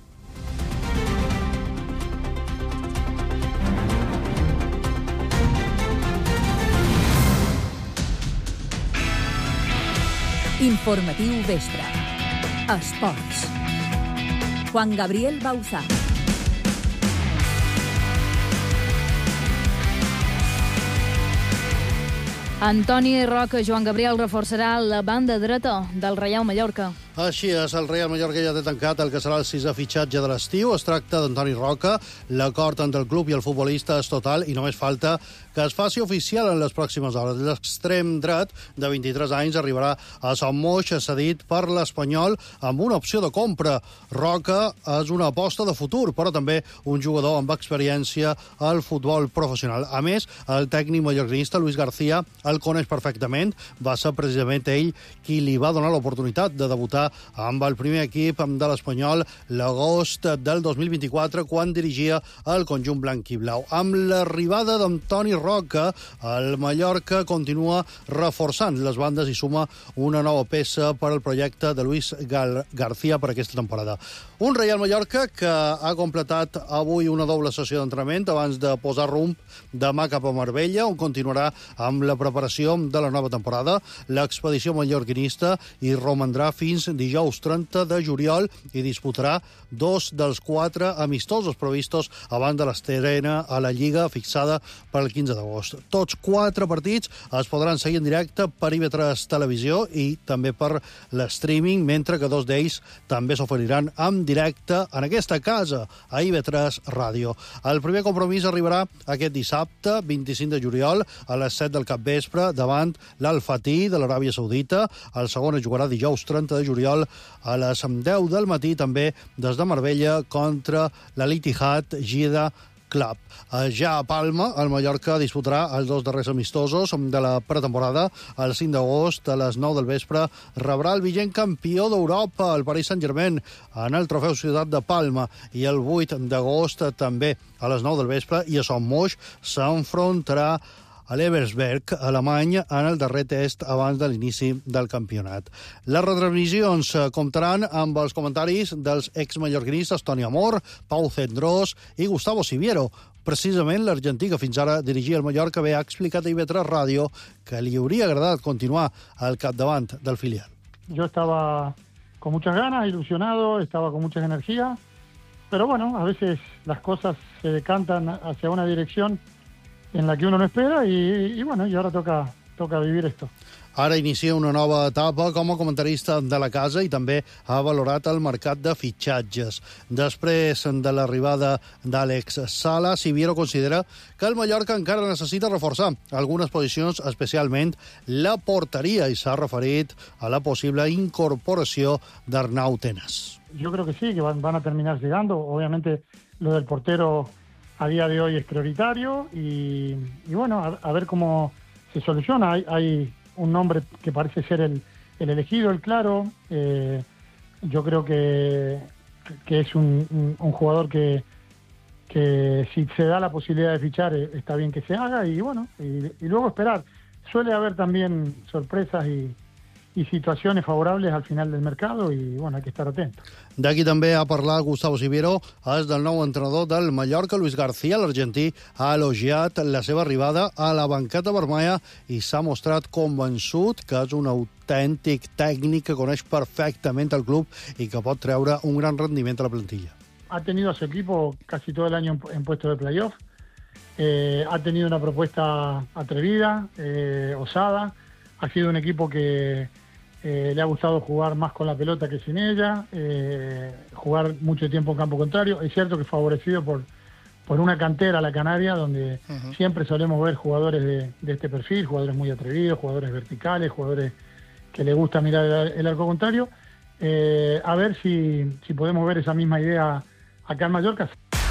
Informatiu vespre. Esports. Juan Gabriel Bauzá. Antoni Roca, Joan Gabriel reforçarà la banda dreta del Reial Mallorca. Així és, el Reial Mallorca ja té tancat el que serà el sisè fitxatge de l'estiu. Es tracta d'Antoni Roca. L'acord entre el club i el futbolista és total i només falta que es faci oficial en les pròximes hores. L'extrem dret, de vint-i-tres anys, arribarà a Sant Moix, cedit per l'Espanyol, amb una opció de compra. Roca és una aposta de futur, però també un jugador amb experiència al futbol professional. A més, el tècnic mallorquinista Luis García el coneix perfectament. Va ser precisament ell qui li va donar l'oportunitat de debutar amb el primer equip de l'Espanyol l'agost del dos mil vint-i-quatre, quan dirigia el conjunt blanc i blau. Amb l'arribada d'Antoni Roca, el Mallorca continua reforçant les bandes i suma una nova peça per al projecte de Luis Gar- García per aquesta temporada. Un Reial Mallorca que ha completat avui una doble sessió d'entrenament abans de posar rumb demà cap a Marbella, on continuarà amb la preparació de la nova temporada. L'expedició mallorquinista hi romandrà fins dijous trenta de juliol i disputarà dos dels quatre amistosos previstos abans de l'estrena a la Lliga fixada per al quinze d'agost. Tots quatre partits es podran seguir en directe per I V tres Televisió i també per l'streaming, mentre que dos d'ells també s'oferiran en directe en aquesta casa, a I V tres Ràdio. El primer compromís arribarà aquest dissabte, vint-i-cinc de juliol, a les set del capvespre, davant l'Al-Fatih de l'Aràbia Saudita. El segon es jugarà dijous trenta de juliol a les deu del matí, també des de Marbella, contra l'Al-Ittihad Jeddah Club. Ja a Palma, el Mallorca disputarà els dos darrers amistosos de la pretemporada. El cinc d'agost, a les nou del vespre, rebrà el vigent campió d'Europa, el Paris Saint-Germain, en el trofeu Ciutat de Palma. I el vuit d'agost, també a les nou del vespre, i a Son Moix s'enfrontarà a l'Ebersberg, alemany, en el darrer test abans de l'inici del campionat. Les retransmissions comptaran amb els comentaris dels exmallorquinistes Toni Amor, Pau Cendrós i Gustavo Siviero. Precisament l'argentí que fins ara dirigia el Mallorca bé ha explicat a I V tres Ràdio que li hauria agradat continuar al capdavant del filial. Yo estaba con muchas ganas, ilusionado, estaba con muchas energías, pero bueno, a veces las cosas se decantan hacia una dirección en la que uno no espera y, y bueno, y ahora toca, toca vivir esto. Ara inicia una nova etapa com a comentarista de la casa i també ha valorat el mercat de fitxatges. Després de l'arribada d'Àlex Sala, Siviero considera que el Mallorca encara necessita reforçar algunes posicions, especialment la porteria, i s'ha referit a la possible incorporació d'Arnau Tenas. Yo creo que sí, que van, van a terminar llegando. Obviamente lo del portero a día de hoy es prioritario y, y bueno, a, a ver cómo se soluciona. Hay, hay un nombre que parece ser el, el elegido, el claro. Eh, yo creo que, que es un, un, un jugador que, que si se da la posibilidad de fichar, está bien que se haga y bueno, y, y luego esperar. Suele haber también sorpresas y, i situacions favorables al final del mercado i bueno, hay que estar atento. D'aquí també ha parlat Gustavo Siviero, és del nou entrenador del Mallorca, Luis García. L'argentí ha elogiat la seva arribada a la banqueta vermella i s'ha mostrat convençut que és un autèntic tècnic que coneix perfectament el club i que pot treure un gran rendiment a la plantilla. Ha tenido a su equipo casi todo el año en puesto de playoff, eh, ha tenido una propuesta atrevida, eh, osada, ha sido un equipo que Eh, le ha gustado jugar más con la pelota que sin ella, eh, jugar mucho tiempo en campo contrario. Es cierto que favorecido por, por una cantera, la Canaria, donde uh-huh. siempre solemos ver jugadores de, de este perfil, jugadores muy atrevidos, jugadores verticales, jugadores que le gusta mirar el, el arco contrario. Eh, a ver si, si podemos ver esa misma idea acá en Mallorca.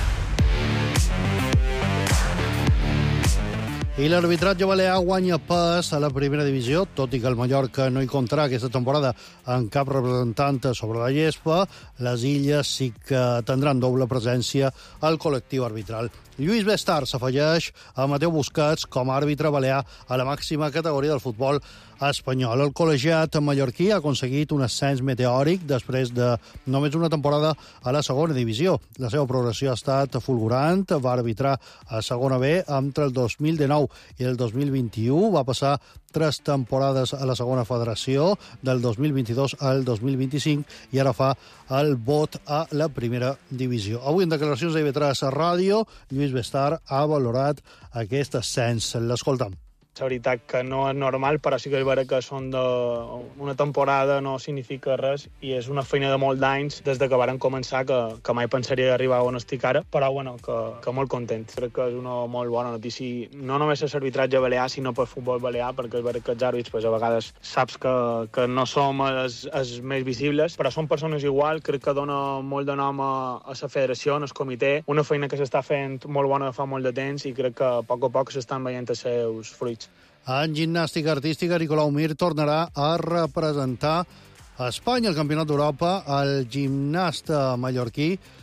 I l'arbitratge balear guanya pas a la primera divisió, tot i que el Mallorca no hi comptarà aquesta temporada en cap representant sobre la gespa. Les Illes sí que tindran doble presència al col·lectiu arbitral. Lluís Bestar s'afegeix a Mateu Busquets com a àrbitre balear a la màxima categoria del futbol espanyol. El col·legiat mallorquí ha aconseguit un ascens meteòric després de només una temporada a la segona divisió. La seva progressió ha estat fulgurant, va arbitrar a segona B entre el dos mil dinou i el dos mil vint-i-u, va passar tres temporades a la segona federació, del dos mil vint-i-dos al dos mil vint-i-cinc, i ara fa el vot a la primera divisió. Avui, en declaracions de I V tres Ràdio, Lluís Bestar ha valorat aquest ascens. L'escoltam. La veritat que no és normal, però sí que és vera que són de... una temporada no significa res i és una feina de molt d'anys des de que varen començar que, que mai pensaria arribar on estic ara, però bueno, que, que molt content. Crec que és una molt bona notícia, no només és arbitratge balear, sinó per futbol balear, perquè és vera que els àrbits pues, a vegades saps que, que no som els, els més visibles, però són persones igual. Crec que dona molt de nom a, a la federació, al comitè, una feina que s'està fent molt bona fa molt de temps i crec que a poc a poc s'estan veient els seus fruits. En gimnàstica artística, Nicolau Mir tornarà a representar a Espanya al Campionat d'Europa. El gimnasta mallorquí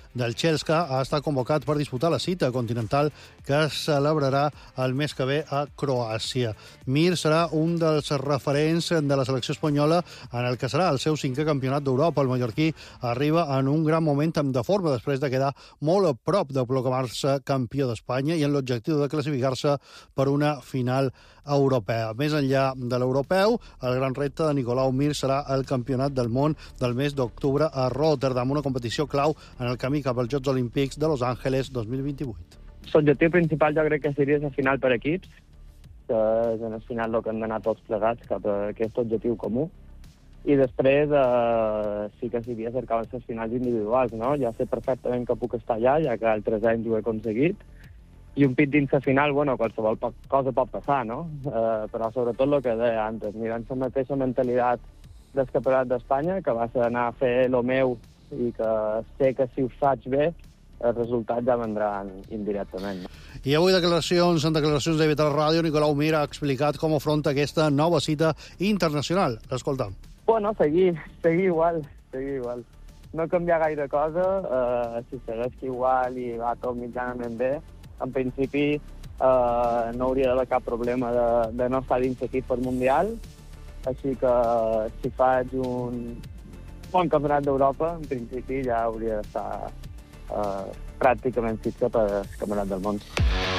del Chelsea ha estat convocat per disputar la cita continental que es celebrarà el mes que ve a Croàcia. Mir serà un dels referents de la selecció espanyola en el que serà el seu cinquè campionat d'Europa. El mallorquí arriba en un gran moment de forma després de quedar molt a prop de proclamar-se campió d'Espanya i en l'objectiu de classificar-se per una final europea. Més enllà de l'europeu, el gran repte de Nicolau Mir serà el campionat del món del mes d'octubre a Rotterdam, una competició clau en el camí cap als Jocs Olímpics de Los Angeles dos mil vint-i-vuit. L'objectiu principal jo crec que seria la final per equips, que és en el final el que hem d'anar tots plegats cap a aquest objectiu comú. I després eh, sí que seria cercar les finals individuals, no? Ja sé perfectament que puc estar allà, ja que altres anys ho he aconseguit. I un pit dins la final, bueno, qualsevol cosa pot passar, no? Eh, però sobretot el que deia antes, mirant la mateixa mentalitat del Campionat d'Espanya, que va ser anar a fer el meu i que sé que si ho faig bé, els resultats ja vendran indirectament. No? I avui declaracions, en declaracions de Vital Ràdio, Nicolau Mir ha explicat com afronta aquesta nova cita internacional. L'escoltam. Bueno, seguir, seguir igual, seguir igual. No canviar gaire cosa, eh, si segueix igual i va tot mitjanament bé, en principi eh, no hauria d'haver cap problema de, de no estar dins l'equip per Mundial, així que si faig un bon campionat d'Europa, en principi ja hauria d'estar eh, pràcticament fixa per al campionat del món.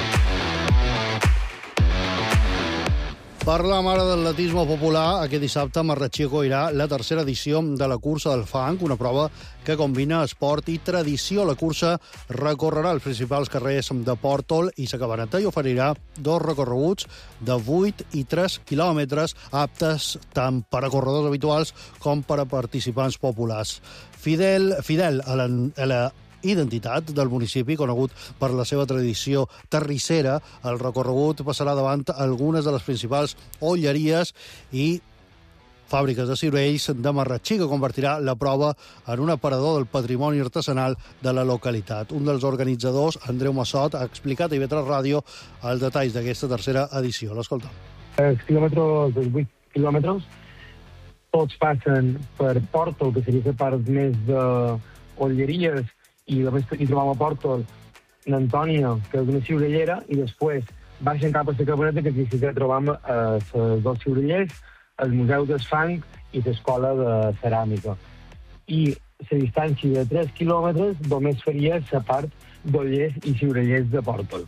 Parlam ara de l'atletisme popular. Aquest dissabte a Marratxí acollirà la tercera edició de la cursa del fang, una prova que combina esport i tradició. La cursa recorrerà els principals carrers de Pòrtol i Sa Cabaneta i oferirà dos recorreguts de vuit i tres quilòmetres aptes tant per a corredors habituals com per a participants populars. Fidel, fidel a la, a la identitat del municipi, conegut per la seva tradició terrissera, el recorregut passarà davant algunes de les principals olleries i fàbriques de ciurells de Marratxí, que convertirà la prova en un aparador del patrimoni artesanal de la localitat. Un dels organitzadors, Andreu Massot, ha explicat a I V tres Ràdio els detalls d'aquesta tercera edició. L'escolta. Els quilòmetres, els vuit quilòmetres, tots passen per Pòrtol, que seria la part més d'olleries, i només hi trobam a Pòrtol l'Antònia, que és una ciurellera, i després baixen cap a la Cabaneta, que aquí sí que trobam eh, els dos ciurellers, el Museu del Fang i l'Escola de Ceràmica. I la distància de tres quilòmetres només faria la part d'ollers i ciurellers de Pòrtol.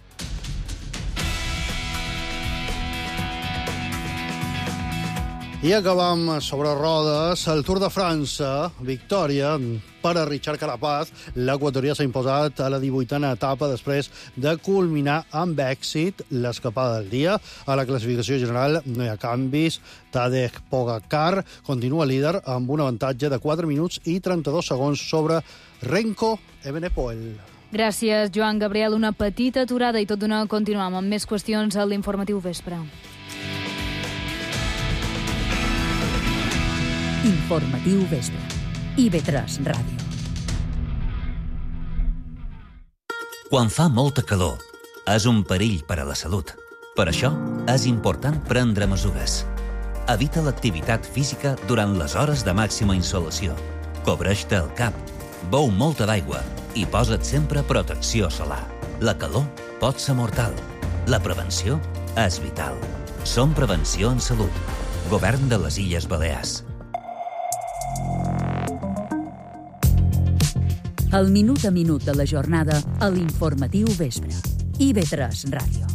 I acabam sobre rodes. El Tour de França, victòria per a Richard Carapaz. L'equatorià s'ha imposat a la divuitena etapa després de culminar amb èxit l'escapada del dia. A la classificació general no hi ha canvis. Tadej Pogacar continua líder amb un avantatge de quatre minuts i trenta-dos segons sobre Renko Evenepoel. Gràcies, Joan Gabriel. Una petita aturada i tot d'una continuam amb més qüestions a l'informatiu vespre. Informatiu vespre. I V tres Ràdio. Quan fa molta calor, és un perill per a la salut. Per això, és important prendre mesures. Evita l'activitat física durant les hores de màxima insolació. Cobreix-te el cap, beu molta d'aigua i posa't sempre protecció solar. La calor pot ser mortal. La prevenció és vital. Som Prevenció en Salut. Govern de les Illes Balears. El minut a minut de la jornada a l'informatiu vespre. I V tres Ràdio.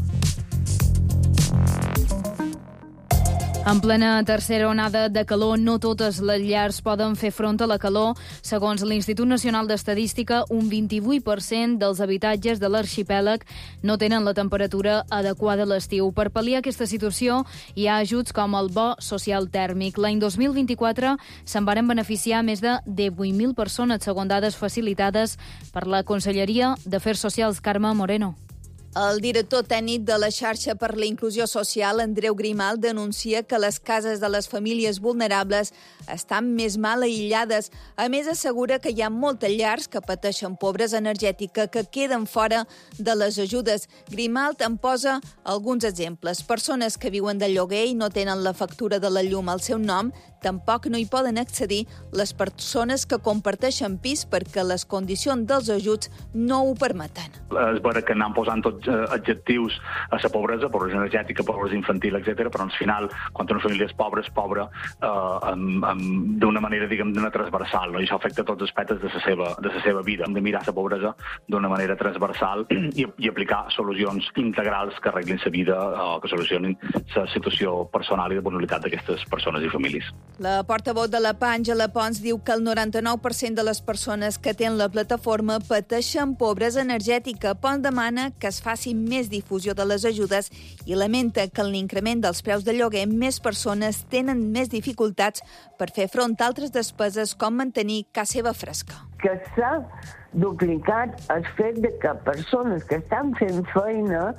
En plena tercera onada de calor, no totes les llars poden fer front a la calor. Segons l'Institut Nacional d'Estadística, un vint-i-vuit per cent dels habitatges de l'arxipèlag no tenen la temperatura adequada a l'estiu. Per pal·liar aquesta situació, hi ha ajuts com el bo social tèrmic. L'any dos mil vint-i-quatre se'n varen beneficiar més de divuit mil persones, segons dades facilitades per la Conselleria d'Afers Socials. Carme Moreno. El director tècnic de la xarxa per la inclusió social, Andreu Grimal, denuncia que les cases de les famílies vulnerables estan més mal aïllades. A més, assegura que hi ha moltes llars que pateixen pobresa energètica que queden fora de les ajudes. Grimal en posa alguns exemples. Persones que viuen de lloguer i no tenen la factura de la llum al seu nom, tampoc no hi poden accedir les persones que comparteixen pis perquè les condicions dels ajuts no ho permeten. És vera que anem posant tots adjectius a la pobresa, pobresa energètica, pobresa infantil, etcètera, però al final, quan una família és pobra, és pobra eh, d'una manera, diguem, d'una transversal, no? I això afecta tots els aspectes de la seva, de la seva vida. Hem de mirar la pobresa d'una manera transversal i, i aplicar solucions integrals que arreglin la vida o que solucionin la situació personal i de vulnerabilitat d'aquestes persones i famílies. La portaveu de la P A, Àngela Pons, diu que el noranta-nou per cent de les persones que tenen la plataforma pateixen pobresa energètica. Pons demana que es faci més difusió de les ajudes i lamenta que en l'increment dels preus de lloguer més persones tenen més dificultats per fer front a altres despeses com mantenir casa seva fresca. Que s'ha duplicat el fet de que persones que estan fent feina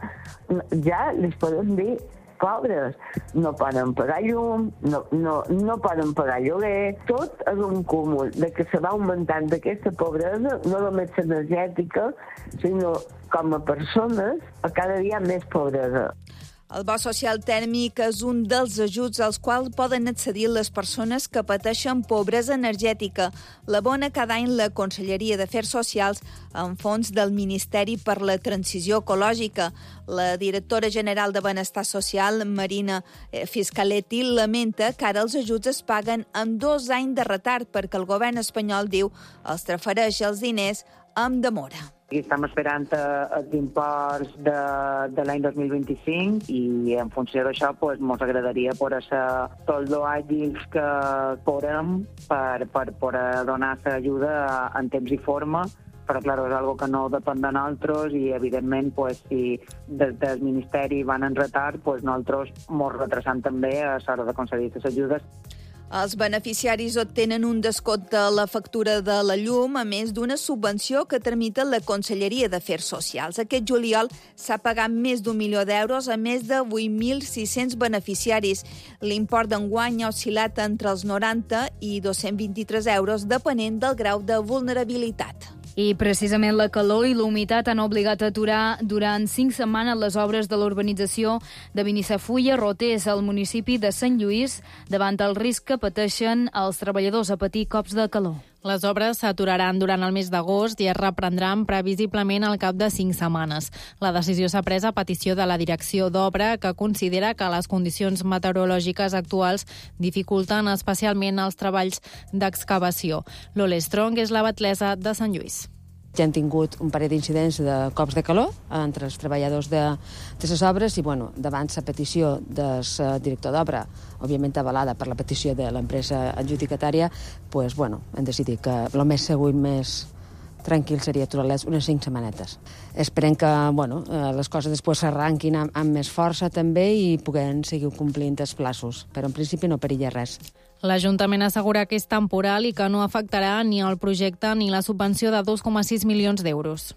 ja les podem dir pobres, no poden pagar llum, no, no, no poden pagar lloguer. Tot és un cúmul de que se va augmentant d'aquesta pobresa, no només energètica, sinó com a persones, a cada dia més pobresa. El bo social tèrmic és un dels ajuts als quals poden accedir les persones que pateixen pobresa energètica. L'abona cada any la Conselleria d'Afers Socials en fons del Ministeri per la Transició Ecològica. La directora general de Benestar Social, Marina Fiscaletti, lamenta que ara els ajuts es paguen amb dos anys de retard perquè el govern espanyol, diu, els transfereix els diners amb demora. Estem esperant els imports de, de l'any dos mil vint-i-cinc i en funció d'això pues, ens agradaria poder ser tots els àgils que podem per, per poder donar l'ajuda en temps i forma, però clar, és algo que no depèn de nosaltres i evidentment pues, si des del Ministeri van en retard, pues, nosaltres ens retrasam també a l'hora de concedir les ajudes. Els beneficiaris obtenen un descompte a la factura de la llum, a més d'una subvenció que tramita la Conselleria d'Afers Socials. Aquest juliol s'ha pagat més d'un milió d'euros a més de vuit mil sis-cents beneficiaris. L'import d'enguany ha oscil·lat entre els noranta i dos-cents vint-i-tres euros, depenent del grau de vulnerabilitat. I precisament la calor i la humitat han obligat a aturar durant cinc setmanes les obres de l'urbanització de Binissafulla, Rotés, al municipi de Sant Lluís, davant el risc que pateixen els treballadors a patir cops de calor. Les obres s'aturaran durant el mes d'agost i es reprendran previsiblement al cap de cinc setmanes. La decisió s'ha pres a petició de la direcció d'obra, que considera que les condicions meteorològiques actuals dificulten especialment els treballs d'excavació. Lola Strong és la batlessa de Sant Lluís. Ja han tingut un parell d'incidents de cops de calor entre els treballadors de, de les obres i, bueno, davant la petició del director d'obra, òbviament avalada per la petició de l'empresa adjudicatària, pues, bueno, hem decidit que el més segur i més tranquil seria aturar-les unes cinc setmanetes. Esperem que, bueno, les coses després s'arranquin amb, amb més força també i puguem seguir complint els plaços, però en principi no perilla res. L'Ajuntament assegura que és temporal i que no afectarà ni el projecte ni la subvenció de dos coma sis milions d'euros.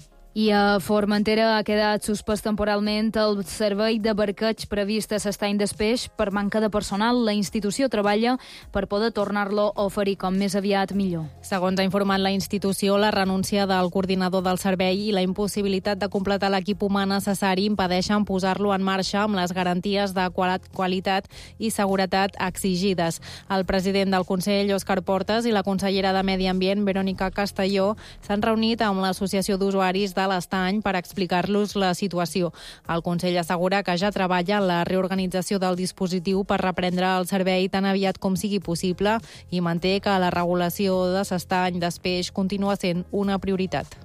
I a Formentera ha quedat suspès temporalment el servei de barqueig previst a l'estany d'Espeix per manca de personal. La institució treballa per poder tornar-lo a oferir com més aviat millor. Segons ha informat la institució, la renúncia del coordinador del servei i la impossibilitat de completar l'equip humà necessari impedeixen posar-lo en marxa amb les garanties de qualitat i seguretat exigides. El president del Consell, Òscar Portes, i la consellera de Medi Ambient, Verònica Castelló, s'han reunit amb l'Associació d'Usuaris de l'Estany per explicar-los la situació. El Consell assegura que ja treballa en la reorganització del dispositiu per reprendre el servei tan aviat com sigui possible i manté que la regulació de l'estany d'Espeix continua sent una prioritat.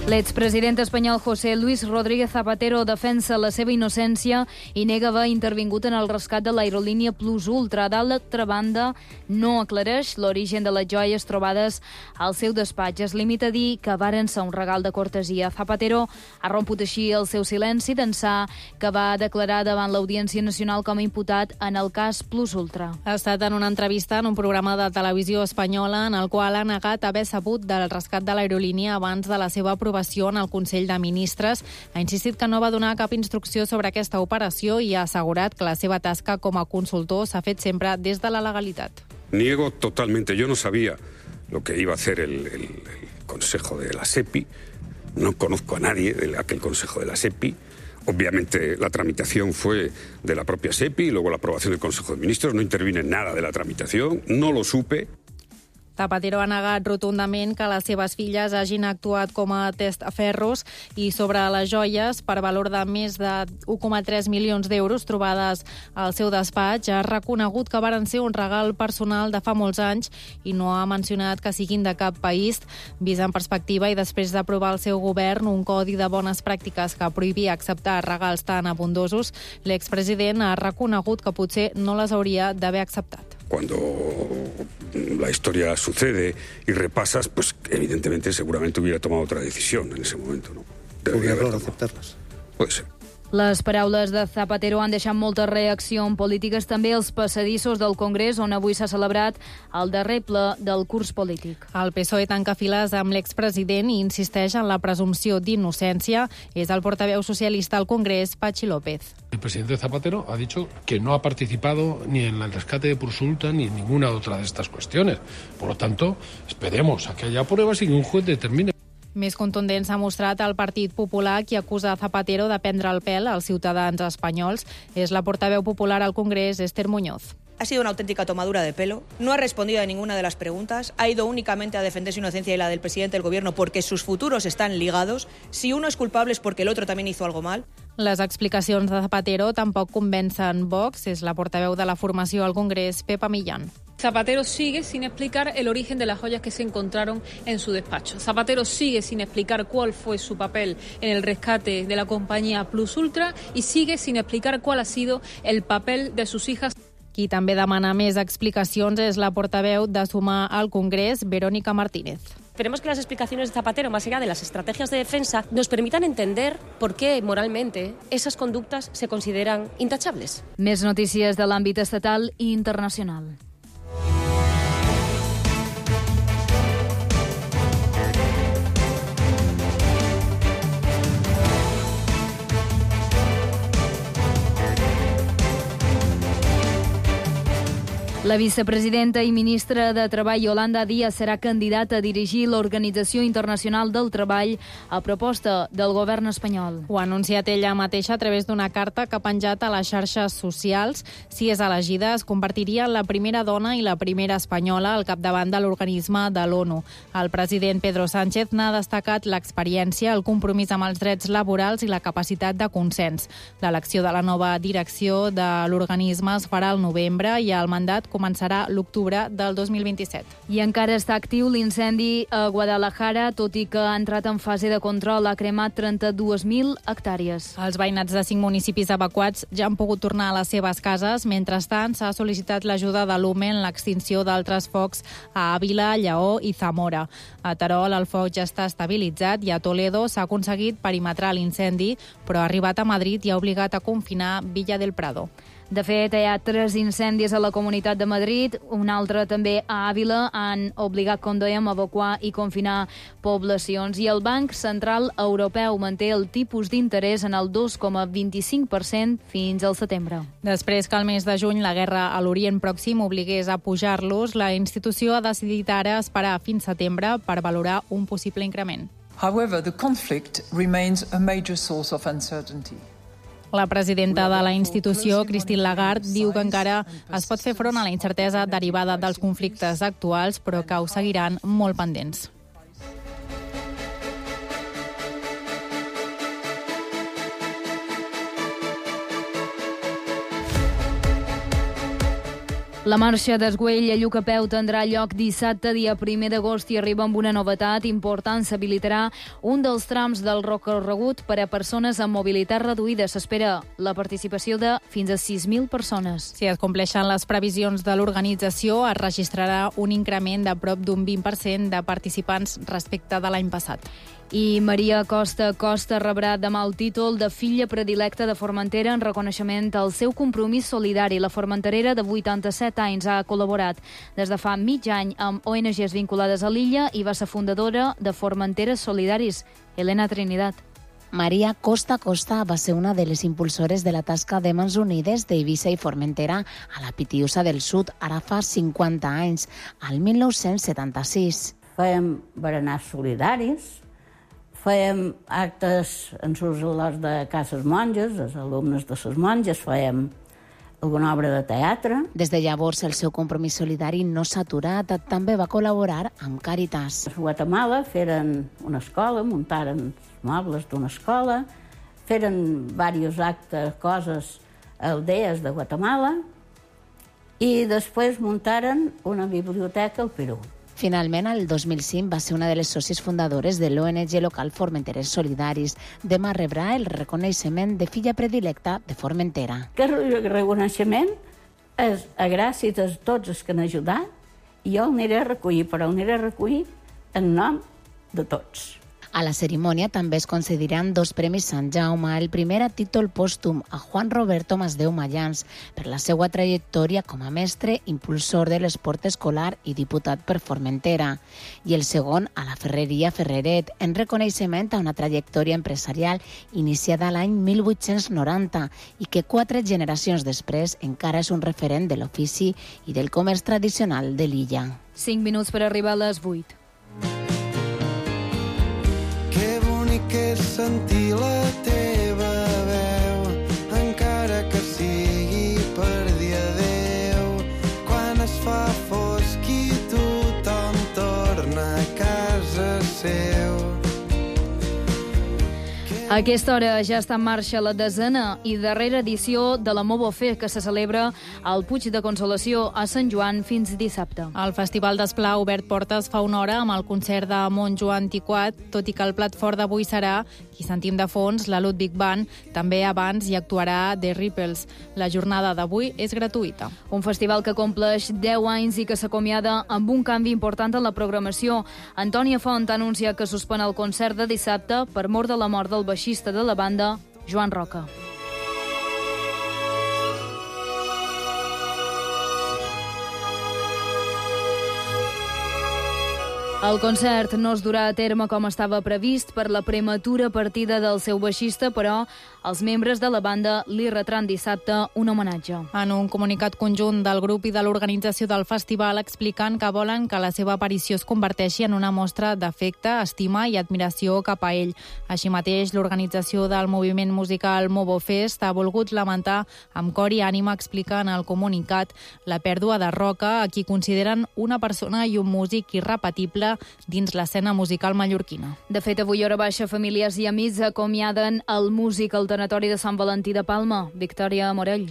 L'expresident espanyol José Luis Rodríguez Zapatero defensa la seva innocència i nega haver intervingut en el rescat de l'aerolínia Plus Ultra. D'altra banda, no aclareix l'origen de les joies trobades al seu despatx. Es limita a dir que varen ser un regal de cortesia. Zapatero ha romput així el seu silenci d'ençà que va declarar davant l'Audiència Nacional com a imputat en el cas Plus Ultra. Ha estat en una entrevista en un programa de televisió espanyola en el qual ha negat haver sabut del rescat de l'aerolínia abans de la seva aprovació en el Consell de Ministres. Ha insistit que no va donar cap instrucció sobre aquesta operació i ha assegurat que la seva tasca com a consultor s'ha fet sempre des de la legalitat. Niego totalmente. Yo no sabía lo que iba a hacer el, el, el Consejo de la SEPI. No conozco a nadie de aquel Consejo de la SEPI. Obviamente la tramitación fue de la propia SEPI y luego la aprobación del Consejo de Ministros. No intervine en nada de la tramitación. No lo supe. Zapatero ha negat rotundament que les seves filles hagin actuat com a testaferros i sobre les joies per valor de més de u coma tres milions d'euros trobades al seu despatx. Ha reconegut que varen ser un regal personal de fa molts anys i no ha mencionat que siguin de cap país. Vist en perspectiva i després d'aprovar el seu govern un codi de bones pràctiques que prohibia acceptar regals tan abundosos, l'expresident ha reconegut que potser no les hauria d'haver acceptat. Cuando la historia sucede y repasas, pues evidentemente seguramente hubiera tomado otra decisión en ese momento, ¿no? Un error aceptarlas. Puede ser. Les paraules de Zapatero han deixat molta reacció en polítiques també als passadissos del Congrés, on avui s'ha celebrat el darrer ple del curs polític. El P S O E tanca files amb l'expresident i insisteix en la presumpció d'innocència. És el portaveu socialista al Congrés, Patxi López. El presidente Zapatero ha dicho que no ha participado ni en el rescate de Plus Ultra ni en ninguna otra de estas cuestiones. Por lo tanto, esperemos a que haya pruebas y que un juez determine. Més contundent s'ha mostrat el Partit Popular, qui acusa Zapatero de prendre el pèl als ciutadans espanyols. És la portaveu popular al Congrés, Esther Muñoz. Ha sido una auténtica tomadura de pelo, no ha respondido a ninguna de las preguntas, ha ido únicamente a defender su inocencia y la del presidente del gobierno porque sus futuros están ligados. Si uno es culpable es porque el otro también hizo algo mal. Les explicacions de Zapatero tampoc convencen Vox. És la portaveu de la formació al Congrés, Pepa Millán. Zapatero sigue sin explicar el origen de las joyas que se encontraron en su despacho. Zapatero sigue sin explicar cuál fue su papel en el rescate de la compañía Plus Ultra y sigue sin explicar cuál ha sido el papel de sus hijas. Qui també demana més explicacions és la portaveu de Sumar al Congrés, Verónica Martínez. Esperemos que las explicaciones de Zapatero, más allá de las estrategias de defensa, nos permitan entender por qué moralmente esas conductas se consideran intachables. Més notícies de l'àmbit estatal i internacional. La vicepresidenta i ministra de Treball, Yolanda Díaz, serà candidata a dirigir l'Organització Internacional del Treball a proposta del govern espanyol. Ho ha anunciat ella mateixa a través d'una carta que ha penjat a les xarxes socials. Si és elegida, es convertiria en la primera dona i la primera espanyola al capdavant de l'organisme de l'ONU. El president Pedro Sánchez n'ha destacat l'experiència, el compromís amb els drets laborals i la capacitat de consens. L'elecció de la nova direcció de l'organisme es farà al novembre i el mandat començarà l'octubre del dos mil vint-i-set. I encara està actiu l'incendi a Guadalajara, tot i que ha entrat en fase de control. Ha cremat trenta-dues mil hectàrees. Els veïnats de cinc municipis evacuats ja han pogut tornar a les seves cases. Mentrestant, s'ha sol·licitat l'ajuda de l'U M E en l'extinció d'altres focs a Àvila, Lleó i Zamora. A Terol, el foc ja està estabilitzat i a Toledo s'ha aconseguit perimetrar l'incendi, però ha arribat a Madrid i ha obligat a confinar Villa del Prado. De fet, hi ha tres incendis a la Comunitat de Madrid, un altre també a Àvila. Han obligat, com dèiem, a evacuar i confinar poblacions. I el Banc Central Europeu manté el tipus d'interès en el dos coma vint-i-cinc per cent fins al setembre. Després que el mes de juny la guerra a l'Orient Pròxim obligués a pujar-los, la institució ha decidit ara esperar fins setembre per valorar un possible increment. However, the conflict remains a major source of uncertainty. La presidenta de la institució, Christine Lagarde, diu que encara es pot fer front a la incertesa derivada dels conflictes actuals, però que ho seguiran molt pendents. La marxa d'Esguell a Lluc a peu tindrà lloc dissabte, dia primer d'agost, i arriba amb una novetat important. S'habilitarà un dels trams del recorregut per a persones amb mobilitat reduïda. S'espera la participació de fins a sis mil persones. Si es compleixen les previsions de l'organització, es registrarà un increment de prop d'un vint per cent de participants respecte de l'any passat. I Maria Costa Costa rebrà demà el títol de filla predilecta de Formentera en reconeixement al seu compromís solidari. La formenterera de vuitanta-set anys ha col·laborat des de fa mig any amb O N Ges vinculades a l'illa i va ser fundadora de Formenteres Solidaris. Elena Trinidad. Maria Costa Costa va ser una de les impulsores de la tasca de Mans Unides d'Eivissa i Formentera a la Pitiusa del Sud, ara fa cinquanta anys, al mil nou-cents setanta-sis. Fèiem berenars solidaris, fèiem actes en sus les de cases monges, els alumnes de les monges, fèiem alguna obra de teatre. Des de llavors el seu compromís solidari no s'ha aturat, també va col·laborar amb Càritas. A Guatemala feren una escola, muntaren mobles d'una escola, feren diversos actes, coses, aldees de Guatemala, i després muntaren una biblioteca al Perú. Finalment, el dos mil cinc va ser una de les socis fundadores de l'O N G local Formenteres Solidaris. Demà rebrà el reconeixement de filla predilecta de Formentera. Aquest reconeixement és a gràcies a tots els que han ajudat, i jo el aniré a recollir, però el aniré a recollir en nom de tots. A la cerimònia també es concediran dos premis Sant Jaume. El primer a títol pòstum a Juan Roberto Masdeu Mayans per la seva trajectòria com a mestre, impulsor de l'esport escolar i diputat per Formentera. I el segon a la Ferreria Ferreret, en reconeixement a una trajectòria empresarial iniciada l'any mil vuit-cents noranta i que quatre generacions després encara és un referent de l'ofici i del comerç tradicional de l'illa. Cinc minuts per arribar a les vuit. Que bonic és sentir la teva veu, encara que sigui per dir adéu. Quan es fa fosc i tothom torna a casa seu. A aquesta hora ja està en marxa la desena i darrera edició de la Mobo Fest, que se celebra al Puig de Consolació a Sant Joan fins dissabte. El Festival d'Esplà ha obert portes fa una hora amb el concert de Montjoan Tiquat, tot i que el plat fort d'avui serà, qui sentim de fons, la Ludwig Band. També abans hi actuarà The Ripples. La jornada d'avui és gratuïta. Un festival que compleix deu anys i que s'acomiada amb un canvi important en la programació. Antònia Font anuncia que suspèn el concert de dissabte per mor de la mort del baixista de la banda, Joan Roca. El concert no es durà a terme com estava previst per la prematura partida del seu baixista, però els membres de la banda li retran dissabte un homenatge. En un comunicat conjunt del grup i de l'organització del festival expliquen que volen que la seva aparició es converteixi en una mostra d'afecte, estima i admiració cap a ell. Així mateix, l'organització del moviment musical Mobo Fest ha volgut lamentar amb cor i ànima, explica en el comunicat, la pèrdua de Roca, a qui consideren una persona i un músic irrepetible dins l'escena musical mallorquina. De fet, avui hora baixa, familiars i amics acomiaden el músic al tanatori de Sant Valentí de Palma, Victòria Morell.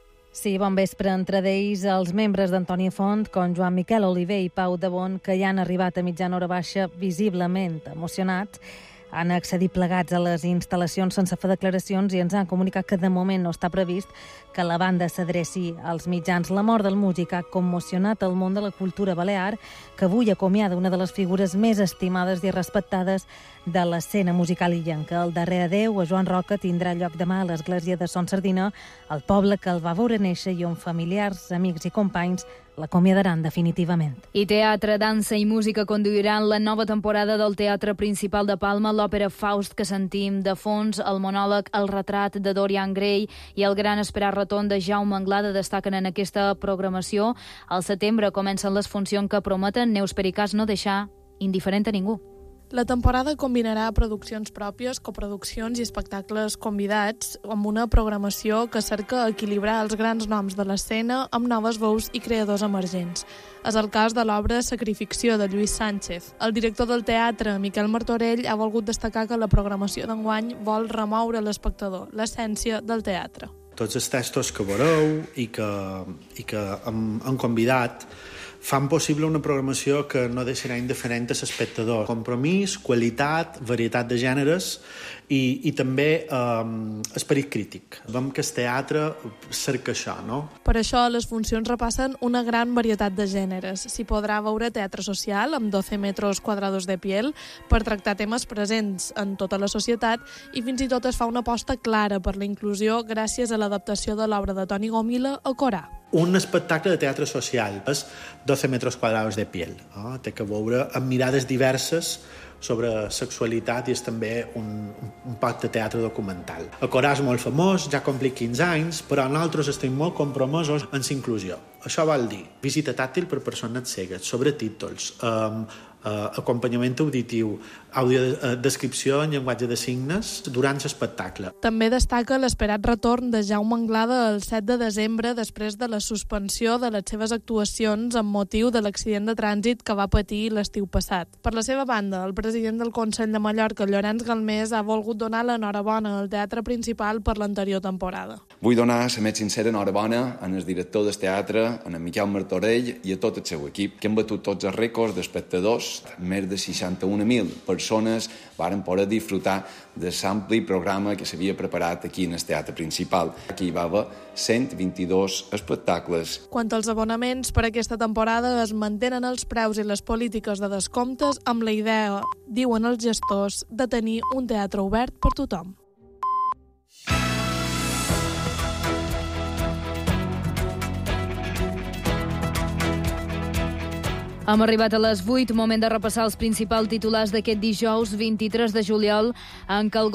Sí, bon vespre. Entre d'ells els membres d'Antònia Font, com Joan Miquel Oliver i Pau de Bon, que ja han arribat a mitjana hora baixa visiblement emocionats, han accedit plegats a les instal·lacions sense fer declaracions i ens han comunicat que de moment no està previst que la banda s'adreci als mitjans. La mort del músic ha commocionat el món de la cultura balear, que avui acomiada una de les figures més estimades i respectades de l'escena musical illenca. El darrer adeu a Joan Roca tindrà lloc demà a l'església de Son Sardina, el poble que el va veure néixer i on familiars, amics i companys l'acomiadaran definitivament. I teatre, dansa i música conduiran la nova temporada del Teatre Principal de Palma, l'òpera Faust que sentim de fons, el monòleg El retrat de Dorian Gray i el gran esperat retorn de Jaume Anglada destaquen en aquesta programació. Al setembre comencen les funcions que prometen, Neus Pericàs, no deixar indiferent a ningú. La temporada combinarà produccions pròpies, coproduccions i espectacles convidats amb una programació que cerca equilibrar els grans noms de l'escena amb noves veus i creadors emergents. És el cas de l'obra Sacrificció de Lluís Sánchez. El director del teatre, Miquel Martorell, ha volgut destacar que la programació d'enguany vol remoure l'espectador, l'essència del teatre. Tots els textos que veureu i que, i que hem, hem convidat fan possible una programació que no deixarà indiferent a l'espectador. Compromís, qualitat, varietat de gèneres i, i també eh, esperit crític. Vam que el teatre cerca això, no? Per això les funcions repassen una gran varietat de gèneres. S'hi podrà veure teatre social amb dotze metros quadrados de piel per tractar temes presents en tota la societat i fins i tot es fa una aposta clara per la inclusió gràcies a l'adaptació de l'obra de Toni Gomila a Corà. Un espectacle de teatre social és dotze metros quadrados de piel. No? Té que veure amb mirades diverses sobre sexualitat i és també un, un poc de teatre documental. A Corà és molt famós, ja compli quinze anys, però nosaltres estem molt compromesos en la inclusió. Això vol dir visita tàctil per persones cegues, sobretítols, um, uh, acompanyament auditiu, audiodescripció en llenguatge de signes durant l'espectacle. També destaca l'esperat retorn de Jaume Anglada el set de desembre després de la suspensió de les seves actuacions amb motiu de l'accident de trànsit que va patir l'estiu passat. Per la seva banda, el president del Consell de Mallorca, Llorenç Galmés, ha volgut donar l'enhorabona al teatre principal per l'anterior temporada. Vull donar la més sincera enhorabona al director del teatre, a en Miquel Martorell i a tot el seu equip, que han batut tots els rècords d'espectadors. Més de seixanta-un mil persones varen poder disfrutar de l'ampli programa que s'havia preparat aquí en el teatre principal. Aquí hi va haver cent vint-i-dos espectacles. Quant als abonaments, per aquesta temporada es mantenen els preus i les polítiques de descomptes amb la idea, diuen els gestors, de tenir un teatre obert per tothom. Hem arribat a les vuit, moment de repassar els principals titulars d'aquest dijous vint-i-tres de juliol, en què el